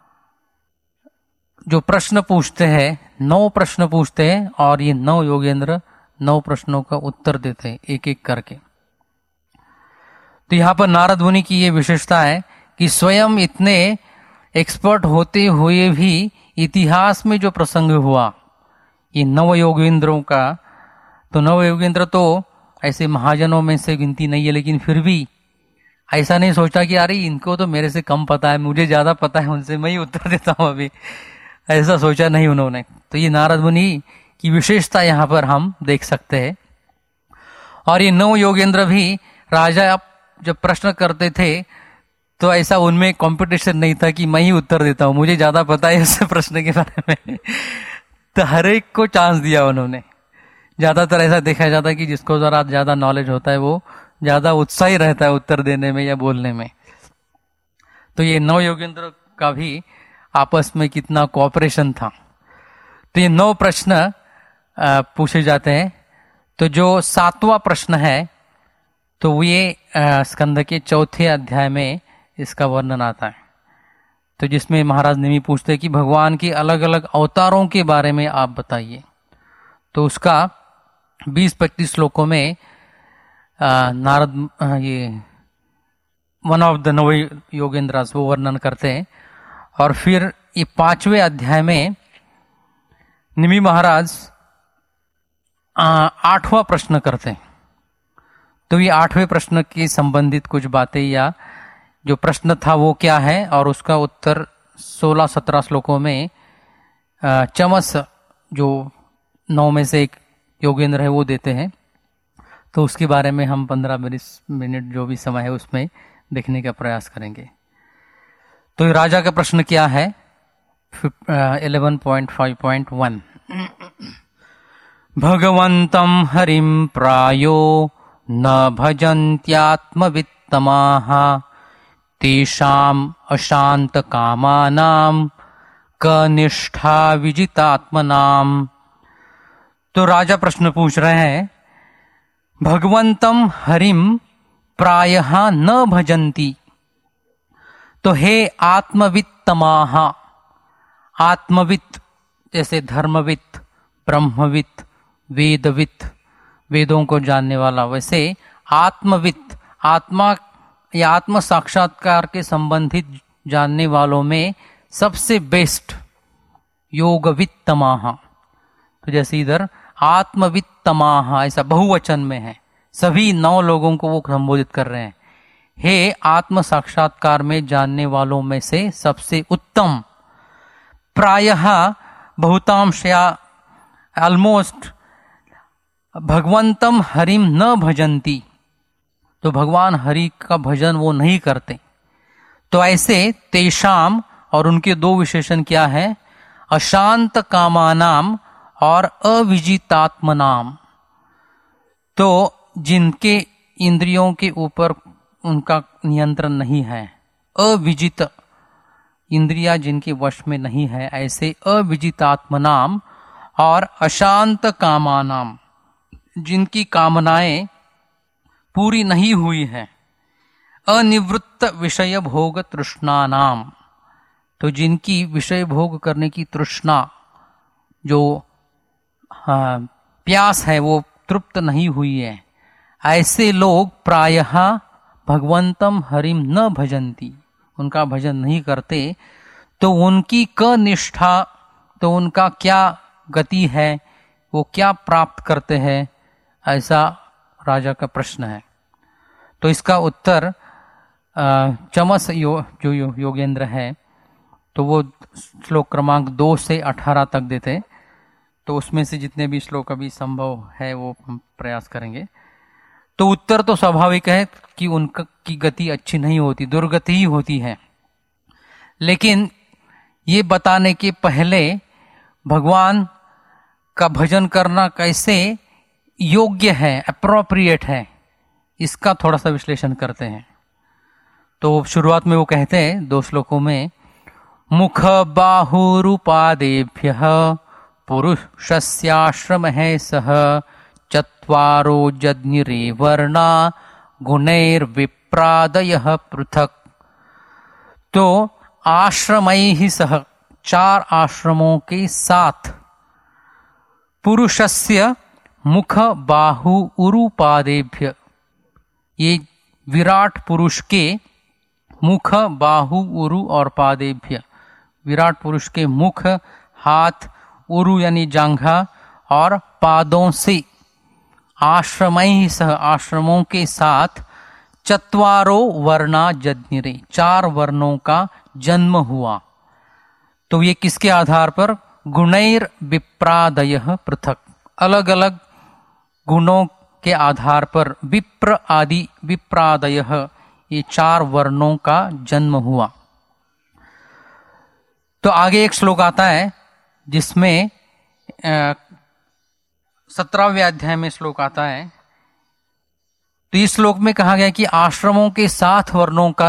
जो प्रश्न पूछते हैं, 9 प्रश्न पूछते हैं और ये 9 योगेंद्र 9 प्रश्नों का उत्तर देते हैं एक एक करके। तो यहाँ पर नारद मुनि की ये विशेषता है कि स्वयं इतने एक्सपर्ट होते हुए भी इतिहास में जो प्रसंग हुआ ये 9 योगेंद्रों का, तो 9 योगेंद्र तो ऐसे महाजनों में से गिनती नहीं है, लेकिन फिर भी ऐसा नहीं सोचता कि अरे इनको तो मेरे से कम पता है, मुझे ज्यादा पता है उनसे, मैं ही उत्तर देता हूं अभी, ऐसा सोचा नहीं उन्होंने। तो ये नारद मुनि की विशेषता यहाँ पर हम देख सकते हैं। और ये 9 योगेंद्र भी राजा जब प्रश्न करते थे तो ऐसा उनमें कंपटीशन नहीं था कि मैं ही उत्तर देता हूं, मुझे ज्यादा पता है इस प्रश्न के बारे में। तो हर एक को चांस दिया उन्होंने। ज्यादातर ऐसा देखा जाता है कि जिसको जरा ज्यादा नॉलेज होता है वो ज्यादा उत्साही रहता है उत्तर देने में या बोलने में। तो ये 9 योगेंद्र का भी आपस में कितना कोऑपरेशन था। तो ये 9 प्रश्न पूछे जाते हैं। तो जो 7वां प्रश्न है तो ये स्कंद के 4थे अध्याय में इसका वर्णन आता है। तो जिसमें महाराज निमि पूछते हैं कि भगवान के अलग अलग अवतारों के बारे में आप बताइए। तो उसका 20-25 श्लोकों में नारद ये वन ऑफ द नव योगेंद्रास वो वर्णन करते हैं। और फिर ये 5वें अध्याय में निमि महाराज 8वां प्रश्न करते हैं। तो ये 8वें प्रश्न की संबंधित कुछ बातें या जो प्रश्न था वो क्या है, और उसका उत्तर 16-17 श्लोकों में चमस जो 9 में से एक योगेंद्र है वो देते हैं। तो उसके बारे में हम 15-20 मिनट जो भी समय है उसमें देखने का प्रयास करेंगे। तो राजा का प्रश्न क्या है? 11.5.1 भगवन्तं हरिं प्रायो न भजन्त्यात्मवित्तमाः तेषाम् अशान्तकामानां कनिष्ठा विजितात्मनाम्। तो राजा प्रश्न पूछ रहे हैं, भगवन्तं हरिं प्रायः न भजन्ति। तो हे आत्मवित्तमाः, आत्मवित्त जैसे धर्मवित्त, ब्रह्मवित्त, वेदवित्त, वेदों को जानने वाला, वैसे आत्मवित्त, आत्मा या आत्म साक्षात्कार के संबंधित जानने वालों में सबसे बेस्ट योगवित्तमाः। तो जैसे इधर आत्मवित्तमाः ऐसा बहुवचन में है, सभी 9 लोगों को वो संबोधित कर रहे हैं। हे आत्म साक्षात्कार में जानने वालों में से सबसे उत्तम, प्रायः बहुतांश या ऑलमोस्ट भगवंतम हरिम न भजन्ति। तो भगवान हरि का भजन वो नहीं करते। तो ऐसे तेषाम, और उनके 2 विशेषण क्या है? अशांत कामानाम और अविजितात्मनाम। तो जिनके इंद्रियों के ऊपर उनका नियंत्रण नहीं है, अविजित इंद्रिया जिनके वश में नहीं है, ऐसे अविजितात्मनाम और अशांत कामानाम, जिनकी कामनाएं पूरी नहीं हुई है, अनिवृत्त विषय भोग तृष्णा नाम। तो जिनकी विषय भोग करने की तृष्णा, जो प्यास है, वो तृप्त नहीं हुई है, ऐसे लोग प्रायः भगवंतम हरिम न भजन्ति, उनका भजन नहीं करते। तो उनकी कनिष्ठा, तो उनका क्या गति है, वो क्या प्राप्त करते हैं, ऐसा राजा का प्रश्न है। तो इसका उत्तर चमस जो योगेंद्र है, तो वो श्लोक क्रमांक 2 से 18 तक देते। तो उसमें से जितने भी श्लोक अभी संभव है वो हम प्रयास करेंगे। तो उत्तर तो स्वाभाविक है कि उनका की गति अच्छी नहीं होती, दुर्गति ही होती है। लेकिन ये बताने के पहले भगवान का भजन करना कैसे योग्य है, अप्रोप्रिएट है, इसका थोड़ा सा विश्लेषण करते हैं। तो शुरुआत में वो कहते हैं 2 श्लोकों में, मुख बाहुरूपादेभ्यः पुरुषस्याश्रमः सह चत्वारो जज्ञिरे वर्णा गुणैर्विप्रादयः पृथक्। तो आश्रमैः सह, 4 आश्रमों के साथ, पुरुषस्य मुख बाहु उरुपादेभ्य, ये विराट पुरुष के मुख बाहु उरु और पादेभ्य, विराट पुरुष के मुख, हाथ, उरु यानी जांघा और पादों से, आश्रमैः सह, आश्रमों के साथ, चत्वारो वर्णा जज्ञिरे, 4 वर्णों का जन्म हुआ। तो ये किसके आधार पर? गुणैर विप्रादयः पृथक, अलग अलग गुणों के आधार पर, विप्र आदि विप्रादयः, ये 4 वर्णों का जन्म हुआ। तो आगे एक श्लोक आता है जिसमें 17वें अध्याय में श्लोक आता है। तो इस श्लोक में कहा गया कि आश्रमों के 7 वर्णों का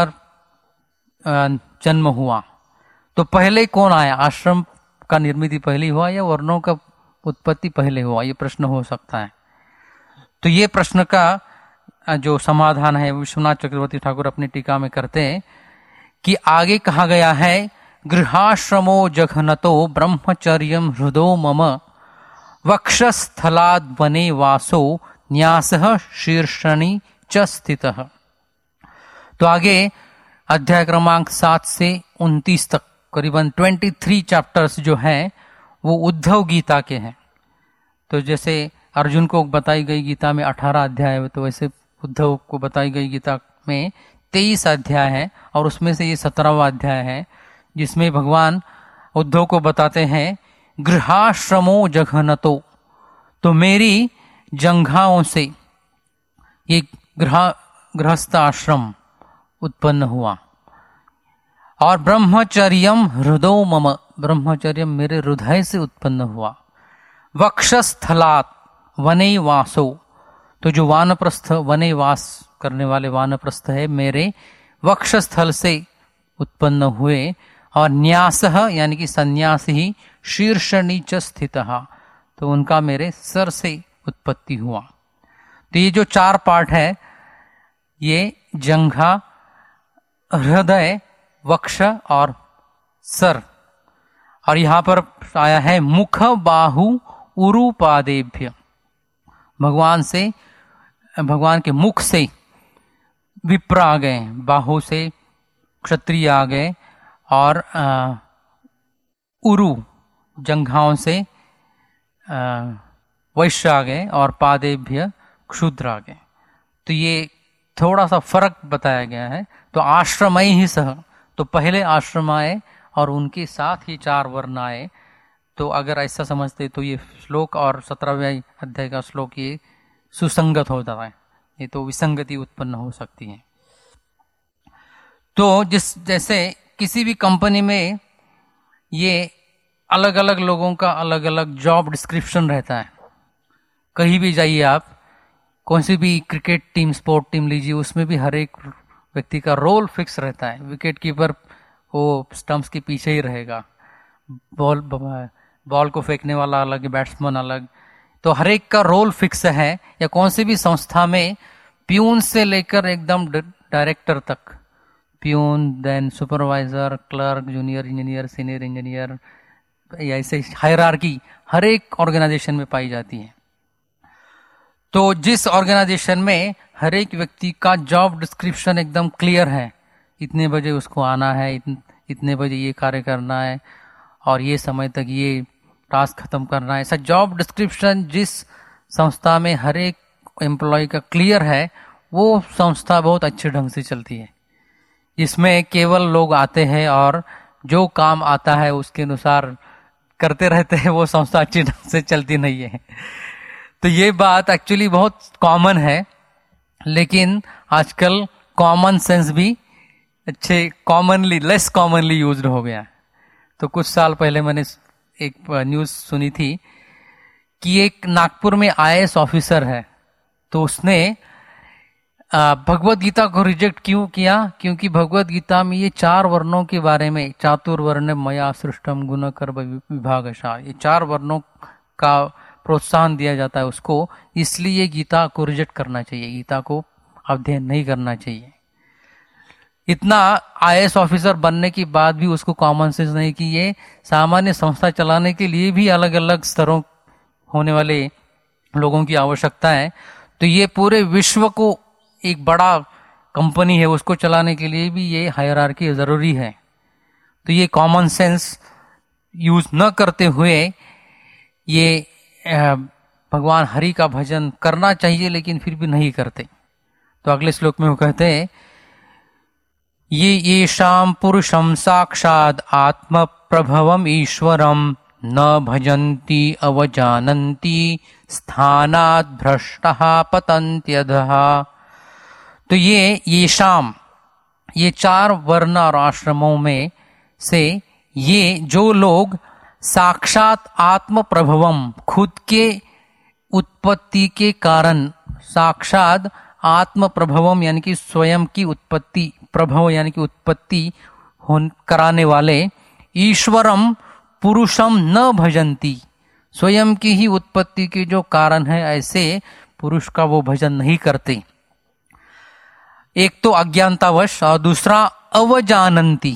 जन्म हुआ। तो पहले कौन आया? आश्रम का निर्मित पहले हुआ या वर्णों का उत्पत्ति पहले हुआ? ये प्रश्न हो सकता है। तो ये प्रश्न का जो समाधान है विश्वनाथ चक्रवर्ती ठाकुर अपनी टीका में करते हैं कि आगे कहा गया है, गृहाश्रमो जघनतो ब्रह्मचर्यम हृदो मम वक्षस्थलाद् वने वासो न्यासः शीर्षणि च स्थितः। तो आगे अध्याय क्रमांक 7 से 29 तक करीबन 23 चैप्टर्स जो हैं वो उद्धव गीता के हैं। तो जैसे अर्जुन को बताई गई गीता में 18 अध्याय है, तो वैसे उद्धव को बताई गई गीता में 23 अध्याय हैं, और उसमें से ये 17वां अध्याय है जिसमें भगवान उद्धव को बताते हैं गृहाश्रमो जघनतो, तो मेरी जंघाओं से ये गृहस्थ आश्रम उत्पन्न हुआ, और ब्रह्मचर्यम हृदो मम, ब्रह्मचर्य मेरे हृदय से उत्पन्न हुआ। वक्षस्थलात् वने वासो, तो जो वानप्रस्थ वने वास करने वाले वानप्रस्थ है मेरे वक्षस्थल से उत्पन्न हुए, और न्यासः यानी कि सन्यासी ही शीर्षणि च स्थितः, तो उनका मेरे सर से उत्पत्ति हुआ। तो ये जो 4 पार्ट है, ये जंघा, हृदय, वक्ष और सर, और यहां पर आया है मुख बाहु उरु पादेभ्य, भगवान के मुख से विप्र आ गए, बाहु से क्षत्रिय आ गए, और उरु जंघाओं से वैश्य आ गए, और पादेभ्य क्षुद्र आ गए। तो ये थोड़ा सा फर्क बताया गया है। तो आश्रमय ही सह, तो पहले आश्रम आए और उनके साथ ही 4 वर्ण आए। तो अगर ऐसा समझते तो ये श्लोक और 17वें अध्याय का श्लोक ये सुसंगत हो जाता है, ये तो विसंगति उत्पन्न हो सकती है। तो जैसे किसी भी कंपनी में ये अलग अलग लोगों का अलग अलग जॉब डिस्क्रिप्शन रहता है। कहीं भी जाइए आप, कौन सी भी क्रिकेट टीम, स्पोर्ट टीम लीजिए, उसमें भी हर एक व्यक्ति का रोल फिक्स रहता है। विकेट कीपर वो स्टंप्स के पीछे ही रहेगा, बॉल को फेंकने वाला अलग, बैट्समैन अलग, तो हर एक का रोल फिक्स है। या कौन सी भी संस्था में प्यून से लेकर एकदम डायरेक्टर तक, peon, then supervisor, clerk, junior engineer, senior engineer, ऐसे हायरार्की हर एक ऑर्गेनाइजेशन में पाई जाती है। तो जिस ऑर्गेनाइजेशन में हर एक व्यक्ति का जॉब डिस्क्रिप्शन एकदम क्लियर है, इतने बजे उसको आना है, इतने बजे ये कार्य करना है, और ये समय तक ये टास्क खत्म करना है, ऐसा जॉब डिस्क्रिप्शन जिस संस्था में हर एक एम्प्लॉय का क्लियर है, वो संस्था बहुत अच्छे ढंग से चलती है। इसमें केवल लोग आते हैं और जो काम आता है उसके अनुसार करते रहते हैं, वो संस्था अच्छी ढंग से चलती नहीं है। तो ये बात एक्चुअली बहुत कॉमन है, लेकिन आजकल कॉमन सेंस भी लेस कॉमनली यूज्ड हो गया। तो कुछ साल पहले मैंने एक न्यूज़ सुनी थी कि एक नागपुर में IAS ऑफिसर है, तो उसने भगवत गीता को रिजेक्ट क्यों किया? क्योंकि भगवत गीता में ये 4 वर्णों के बारे में, चातुर्वर्ण मया सृष्टम गुण कर्म विभागशः, ये 4 वर्णों का प्रोत्साहन दिया जाता है उसको, इसलिए गीता को रिजेक्ट करना चाहिए, गीता को अध्ययन नहीं करना चाहिए। इतना IAS ऑफिसर बनने के बाद भी उसको कॉमन सेंस नहीं कि ये सामान्य संस्था चलाने के लिए भी अलग अलग स्तरों होने वाले लोगों की आवश्यकता है। तो ये पूरे विश्व को एक बड़ा कंपनी है, उसको चलाने के लिए भी ये हायरार्की जरूरी है। तो ये कॉमन सेंस यूज न करते हुए ये भगवान हरि का भजन करना चाहिए, लेकिन फिर भी नहीं करते। तो अगले श्लोक में वो कहते हैं, ये येषां पुरुषं साक्षात् आत्म प्रभवम ईश्वरम न भजन्ति अवजानन्ति स्थानात् भ्रष्टः पतन्त्यधः। तो येषां, ये 4 वर्ण और आश्रमों में से ये जो लोग साक्षात आत्म प्रभवम, खुद के उत्पत्ति के कारण, साक्षात आत्म प्रभवम यानी कि स्वयं की उत्पत्ति, प्रभव यानी कि उत्पत्ति कराने वाले, ईश्वरम पुरुषम न भजन्ति, स्वयं की ही उत्पत्ति के जो कारण है ऐसे पुरुष का वो भजन नहीं करते। एक तो अज्ञानतावश, और दूसरा अवजानन्ति,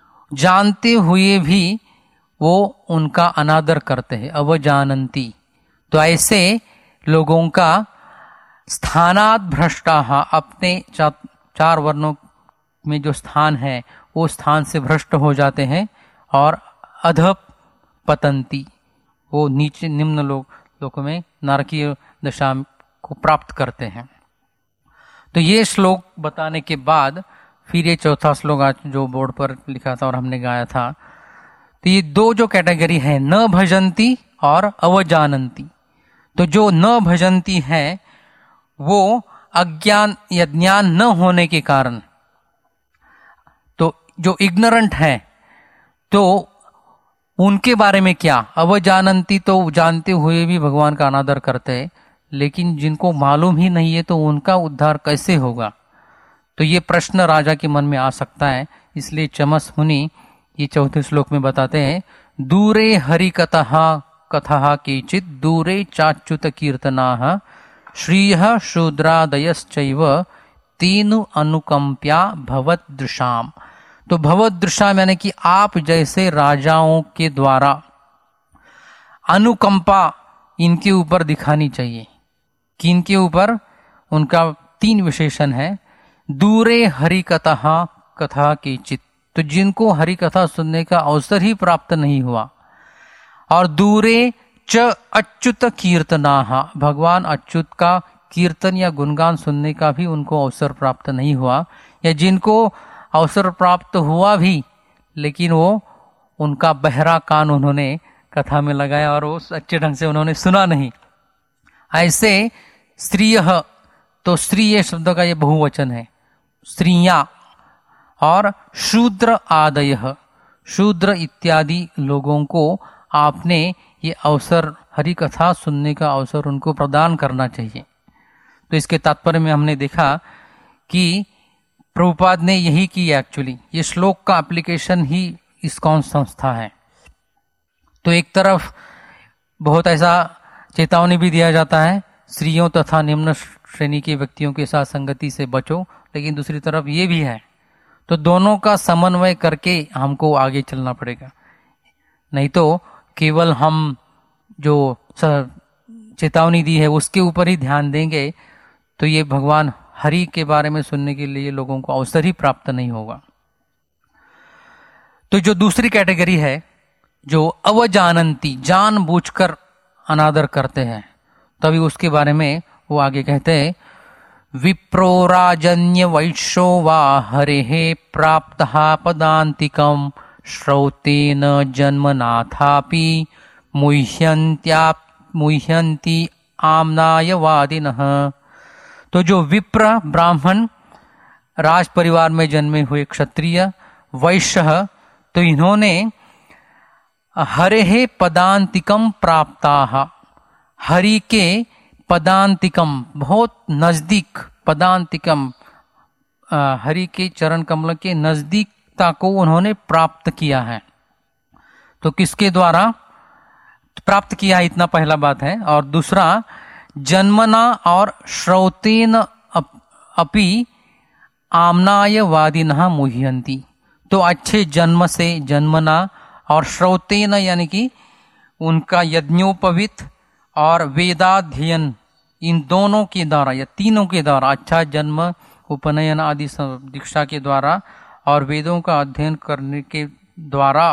जानते हुए भी वो उनका अनादर करते हैं, अवजानन्ति। तो ऐसे लोगों का स्थानात् भ्रष्टाः, अपने चार वर्णों में जो स्थान है वो स्थान से भ्रष्ट हो जाते हैं और अधः पतंती, वो नीचे निम्न लोकों में नरकीय दशा को प्राप्त करते हैं। तो ये श्लोक बताने के बाद फिर ये चौथा श्लोक आज जो बोर्ड पर लिखा था और हमने गाया था, तो ये दो जो कैटेगरी है, न भजंती और अवजानंती। तो जो न भजंती है वो अज्ञान या ज्ञान न होने के कारण, तो जो इग्नोरेंट है तो उनके बारे में क्या, अवजानंती तो जानते हुए भी भगवान का अनादर करते हैं, लेकिन जिनको मालूम ही नहीं है तो उनका उद्धार कैसे होगा। तो ये प्रश्न राजा के मन में आ सकता है। इसलिए चमस मुनि ये चौथे श्लोक में बताते हैं, दूरे हरि कथा केचित दूरे चाच्युत कीर्तनाः श्रीयः शूद्रादयश्चैव तेनु अनुकंप्या भवदृशाम। तो भवदृशाम यानी कि आप जैसे राजाओं के द्वारा अनुकंपा इनके ऊपर दिखानी चाहिए। किनके ऊपर? उनका तीन विशेषण है। दूरे हरि कथा केचित, तो जिनको हरि कथा सुनने का अवसर ही प्राप्त नहीं हुआ, और दूरे च अच्युत कीर्तनाः, भगवान अच्युत का कीर्तन या गुणगान सुनने का भी उनको अवसर प्राप्त नहीं हुआ, या जिनको अवसर प्राप्त हुआ भी लेकिन वो उनका बहरा कान उन्होंने कथा में लगाया और वो अच्छे ढंग से उन्होंने सुना नहीं। ऐसे स्त्रीयः, तो स्त्री ये शब्द का ये बहुवचन है, स्त्रियां, और शूद्र आदयः, शूद्र इत्यादि लोगों को आपने ये अवसर, हरि कथा सुनने का अवसर उनको प्रदान करना चाहिए। तो इसके तात्पर्य में हमने देखा कि प्रभुपाद ने यही किया। एक्चुअली ये श्लोक का एप्लीकेशन ही इस्कॉन संस्था है। तो एक तरफ बहुत ऐसा चेतावनी भी दिया जाता है, स्त्रियों तथा निम्न श्रेणी के व्यक्तियों के साथ संगति से बचो, लेकिन दूसरी तरफ ये भी है। तो दोनों का समन्वय करके हमको आगे चलना पड़ेगा, नहीं तो केवल हम जो चेतावनी दी है उसके ऊपर ही ध्यान देंगे तो ये भगवान हरि के बारे में सुनने के लिए लोगों को अवसर ही प्राप्त नहीं होगा। तो जो दूसरी कैटेगरी है, जो अवजानंती, जानबूझकर अनादर करते हैं, तभी उसके बारे में वो आगे कहते हैं, विप्रो राजन्य वैश्यो वा हरेः प्राप्तः पदान्तिकम् श्रौतेन जन्मनाथापि मुह्यन्ति आम्नायवादिनः। तो जो विप्र, ब्राह्मण, राज परिवार में जन्मे हुए क्षत्रिय, वैश्य, तो इन्होंने हरेः पदान्तिकम प्राप्ताः, हरि के पदान्तिकम, बहुत नजदीक, पदान्तिकम हरि के चरण कमल के नजदीकता को उन्होंने प्राप्त किया है। तो किसके द्वारा प्राप्त किया है, इतना पहला बात है। और दूसरा, जन्मना और श्रौतेन अपि आम्नायवादिनः मुह्यन्ति। तो अच्छे जन्म से, जन्मना, और श्रौतेन यानी कि उनका यज्ञोपवीत और वेदाध्ययन, इन दोनों के द्वारा या तीनों के द्वारा, अच्छा जन्म, उपनयन आदि दीक्षा के द्वारा और वेदों का अध्ययन करने के द्वारा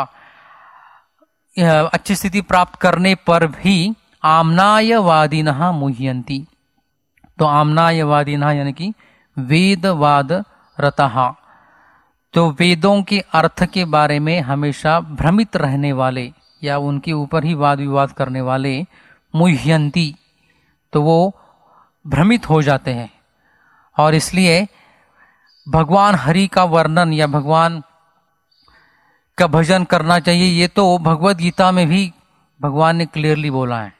अच्छी स्थिति प्राप्त करने पर भी आम्नायवादिनः मुह्यन्ति। तो आम्नायवादिनः यानी कि वेदवाद रतः, तो वेदों के अर्थ के बारे में हमेशा भ्रमित रहने वाले या उनके ऊपर ही वाद विवाद करने वाले, मुह्यन्ति, तो वो भ्रमित हो जाते हैं। और इसलिए भगवान हरि का वर्णन या भगवान का भजन करना चाहिए, ये तो भगवद गीता में भी भगवान ने क्लियरली बोला है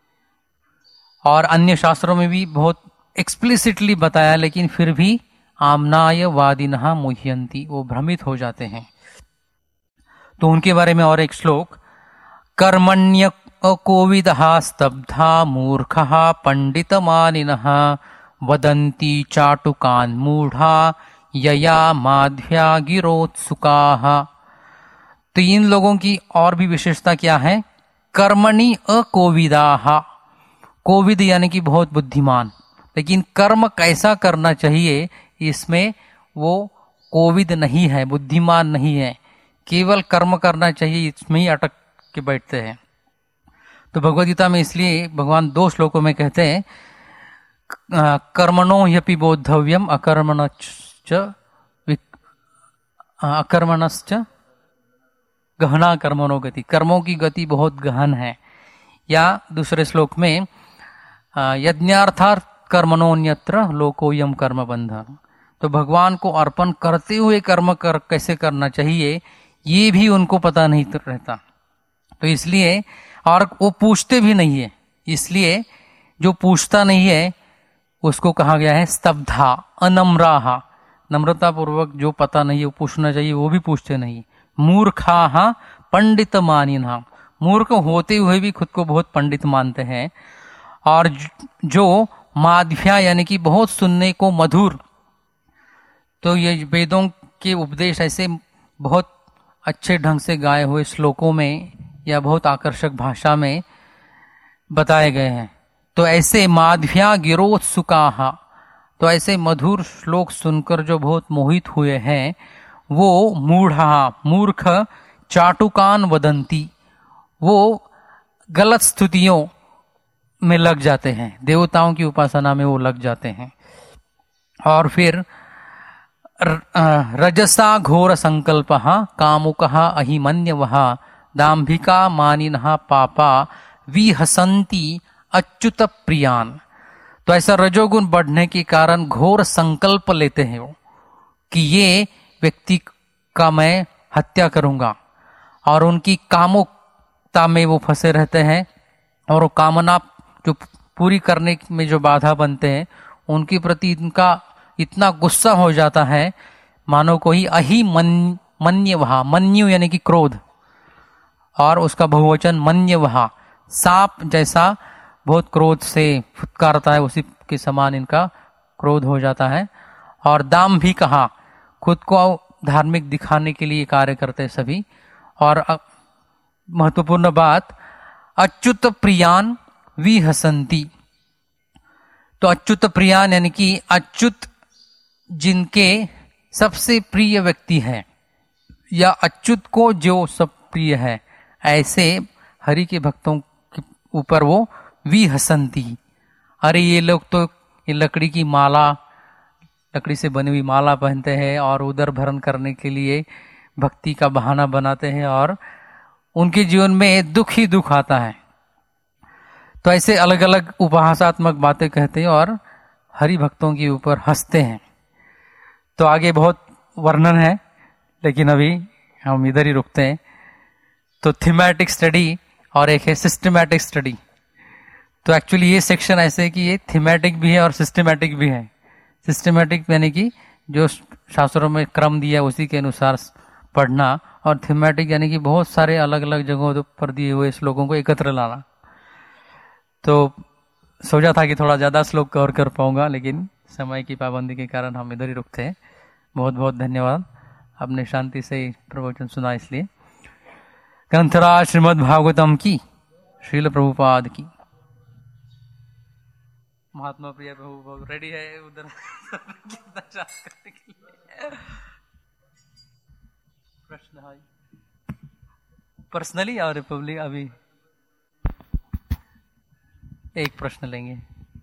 और अन्य शास्त्रों में भी बहुत एक्सप्लिसिटली बताया, लेकिन फिर भी आम्नायवादिनः मुह्यन्ति, वो भ्रमित हो जाते हैं। तो उनके बारे में और एक श्लोक, कर्मण्य कोविदः स्तब्धा मूर्खः पंडितमानिनः वदन्ति चाटुकान् मूढ़ा यया माध्या गिरोत्सुकाः। तो इन लोगों की और भी विशेषता क्या है, कर्मणि अकोविदाः, कोविद यानी कि बहुत बुद्धिमान, लेकिन कर्म कैसा करना चाहिए इसमें वो कोविद नहीं है, बुद्धिमान नहीं है, केवल कर्म करना चाहिए इसमें ही अटक के बैठते हैं। तो भगवद गीता में इसलिए भगवान 2 श्लोकों में कहते हैं कर्मणो ह्यपि बोद्धव्यम अकर्मणश्च गहना कर्मणो गति, कर्मों की गति बहुत गहन है। या दूसरे श्लोक में यज्ञार्थार्थ कर्मणोन्यत्र लोकोयम कर्म बंधन, तो भगवान को अर्पण करते हुए कर्म कैसे करना चाहिए ये भी उनको पता नहीं रहता। तो इसलिए, और वो पूछते भी नहीं है, इसलिए जो पूछता नहीं है उसको कहा गया है स्तब्धा अनम्राहा, नम्रता पूर्वक जो पता नहीं है वो पूछना चाहिए वो भी पूछते नहीं। मूर्खाहा पंडित मानिनहा, मूर्ख होते हुए भी खुद को बहुत पंडित मानते हैं। और जो माध्या यानी कि बहुत सुनने को मधुर, तो ये वेदों के उपदेश ऐसे बहुत अच्छे ढंग से गाए हुए श्लोकों में या बहुत आकर्षक भाषा में बताए गए हैं। तो ऐसे माध्या गिरोत्सुकाहा, तो ऐसे मधुर श्लोक सुनकर जो बहुत मोहित हुए हैं वो मूढ़ा मूर्ख चाटुकान वदंती, वो गलत स्तुतियों में लग जाते हैं, देवताओं की उपासना में वो लग जाते हैं। और फिर रजसा घोर संकल्प कामुकः अहिमन्यवः दाम्भिका मानिनः पापा विहसन्ति अच्युत प्रियान, तो ऐसा रजोगुण बढ़ने के कारण घोर संकल्प लेते हैं वो कि ये व्यक्ति का मैं हत्या करूंगा, और उनकी कामुकता में वो फंसे रहते हैं, और वो कामना जो पूरी करने में जो बाधा बनते हैं उनके प्रति इनका इतना गुस्सा हो जाता है मानो कोई मन्यवहा, मन्यु यानी कि क्रोध, और उसका बहुवचन मन्यवहा, सांप जैसा बहुत क्रोध से फुत्कारता है उसी के समान इनका क्रोध हो जाता है। और दाम भी कहा, खुद को धार्मिक दिखाने के लिए कार्य करते हैं सभी। और महत्वपूर्ण बात, अच्युत प्रियान विहसंती, तो अच्युत प्रियान यानी कि अच्युत जिनके सबसे प्रिय व्यक्ति है, या अच्युत को जो सब प्रिय है, ऐसे हरि के भक्तों के ऊपर वो विहसंती, अरे ये लोग तो ये लकड़ी की माला, लकड़ी से बनी हुई माला पहनते हैं और उदर भरण करने के लिए भक्ति का बहाना बनाते हैं, और उनके जीवन में दुख ही दुख आता है। तो ऐसे अलग अलग उपहासात्मक बातें कहते हैं और हरि भक्तों के ऊपर हंसते हैं। तो आगे बहुत वर्णन है, लेकिन अभी हम इधर ही रुकते हैं। तो थीमेटिक स्टडी और एक है सिस्टमैटिक स्टडी। तो एक्चुअली ये सेक्शन ऐसे है कि ये थीमेटिक भी है और सिस्टमैटिक भी है। सिस्टमैटिक यानी कि जो शास्त्रों में क्रम दिया उसी के अनुसार पढ़ना, और थीमेटिक यानी कि बहुत सारे अलग अलग जगहों पर दिए हुए श्लोकों को एकत्र लाना। तो सोचा था कि थोड़ा ज्यादा श्लोक कवर कर पाऊंगा, लेकिन समय की पाबंदी के कारण हम इधर ही रुकते हैं। बहुत बहुत धन्यवाद, आपने शांति से प्रवचन सुना। इसलिए ग्रंथराज श्रीमद् भागवतम की, श्रील प्रभुपाद की। महात्मा प्रिय प्रभु रेडी है उधर करने के लिए। प्रश्न है पर्सनली और पब्लिक? अभी एक प्रश्न लेंगे।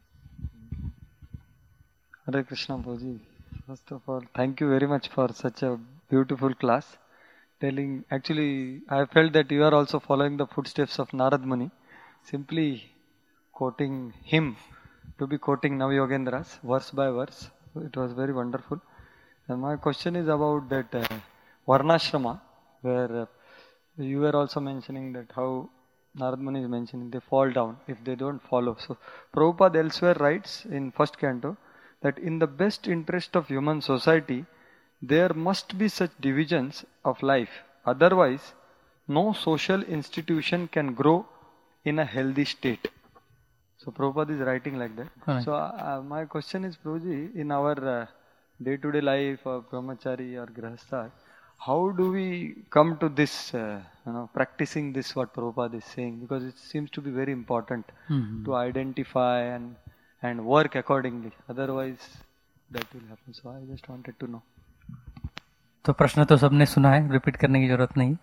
Hare Krishna Prabhuji. First of all, thank you very much for such a beautiful class. Actually, I felt that you are also following the footsteps of Narad Muni, simply quoting him to be quoting Navayogendras verse by verse. It was very wonderful. And my question is about that Varnashrama, where you were also mentioning that how Narad Muni is mentioning they fall down if they don't follow. So Prabhupada elsewhere writes in first canto that in the best interest of human society, there must be such divisions of life. Otherwise, no social institution can grow in a healthy state. So Prabhupada is writing like that. Correct. So my question is, Prabhuji, in our day-to-day life of brahmachari or grahastha, how do we come to this, practicing this what Prabhupada is saying? Because it seems to be very important to identify and work accordingly. Otherwise, that will happen. So I just wanted to know. तो प्रश्न तो सबने सुना है, repeat करने की जरूरत नहीं।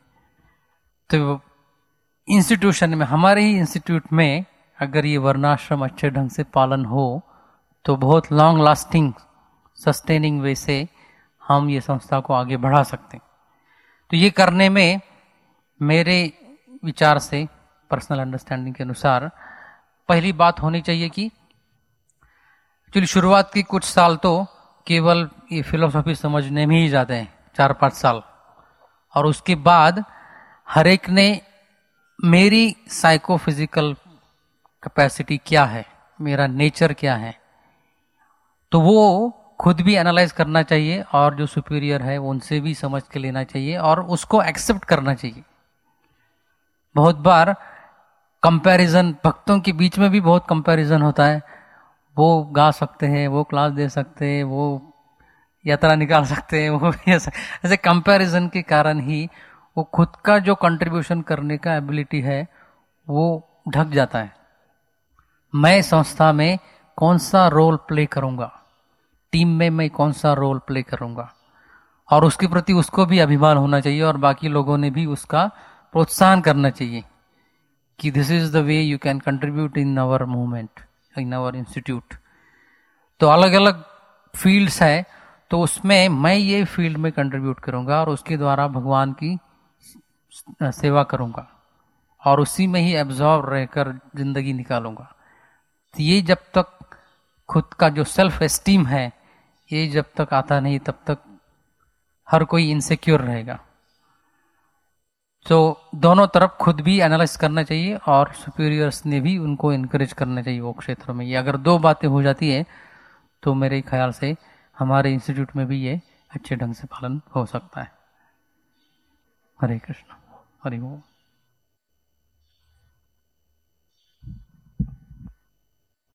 तो इंस्टीट्यूशन में, हमारे ही इंस्टीट्यूट में अगर ये वर्णाश्रम अच्छे ढंग से पालन हो तो बहुत लॉन्ग लास्टिंग सस्टेनिंग वे से हम ये संस्था को आगे बढ़ा सकते हैं। तो ये करने में मेरे विचार से, पर्सनल अंडरस्टैंडिंग के अनुसार, पहली बात होनी चाहिए कि एक्चुअली शुरुआत की कुछ साल तो केवल ये फिलोसॉफी समझने में ही जाते हैं, 4-5 साल, और उसके बाद हर एक ने मेरी साइकोफिजिकल कैपेसिटी क्या है, मेरा नेचर क्या है, तो वो खुद भी एनालाइज करना चाहिए और जो सुपीरियर है उनसे भी समझ के लेना चाहिए और उसको एक्सेप्ट करना चाहिए। बहुत बार कंपैरिजन, भक्तों के बीच में भी बहुत कंपैरिजन होता है। वो गा सकते हैं, वो क्लास दे सकते हैं, वो यात्रा निकाल सकते हैं, वो ऐसे कंपैरिजन के कारण ही वो खुद का जो कंट्रीब्यूशन करने का एबिलिटी है वो ढक जाता है। मैं संस्था में कौन सा रोल प्ले करूंगा, टीम में मैं कौन सा रोल प्ले करूंगा, और उसके प्रति उसको भी अभिमान होना चाहिए और बाकी लोगों ने भी उसका प्रोत्साहन करना चाहिए कि this is the way you can contribute in our movement, in our institute. तो अलग अलग फील्ड्स है, तो उसमें मैं ये फील्ड में कंट्रीब्यूट करूंगा और उसके द्वारा भगवान की सेवा करूंगा और उसी में ही एब्जॉर्ब रहकर जिंदगी निकालूंगा। तो ये जब तक खुद का जो सेल्फ एस्टीम है ये जब तक आता नहीं तब तक हर कोई इनसिक्योर रहेगा। तो दोनों तरफ खुद भी एनालाइज करना चाहिए और सुपीरियर्स ने भी उनको इनकरेज करना चाहिए वो क्षेत्रों में। ये अगर दो बातें हो जाती है तो मेरे ख्याल से हमारे इंस्टीट्यूट में भी ये अच्छे ढंग से पालन हो सकता है। हरे कृष्ण, हरि ओम।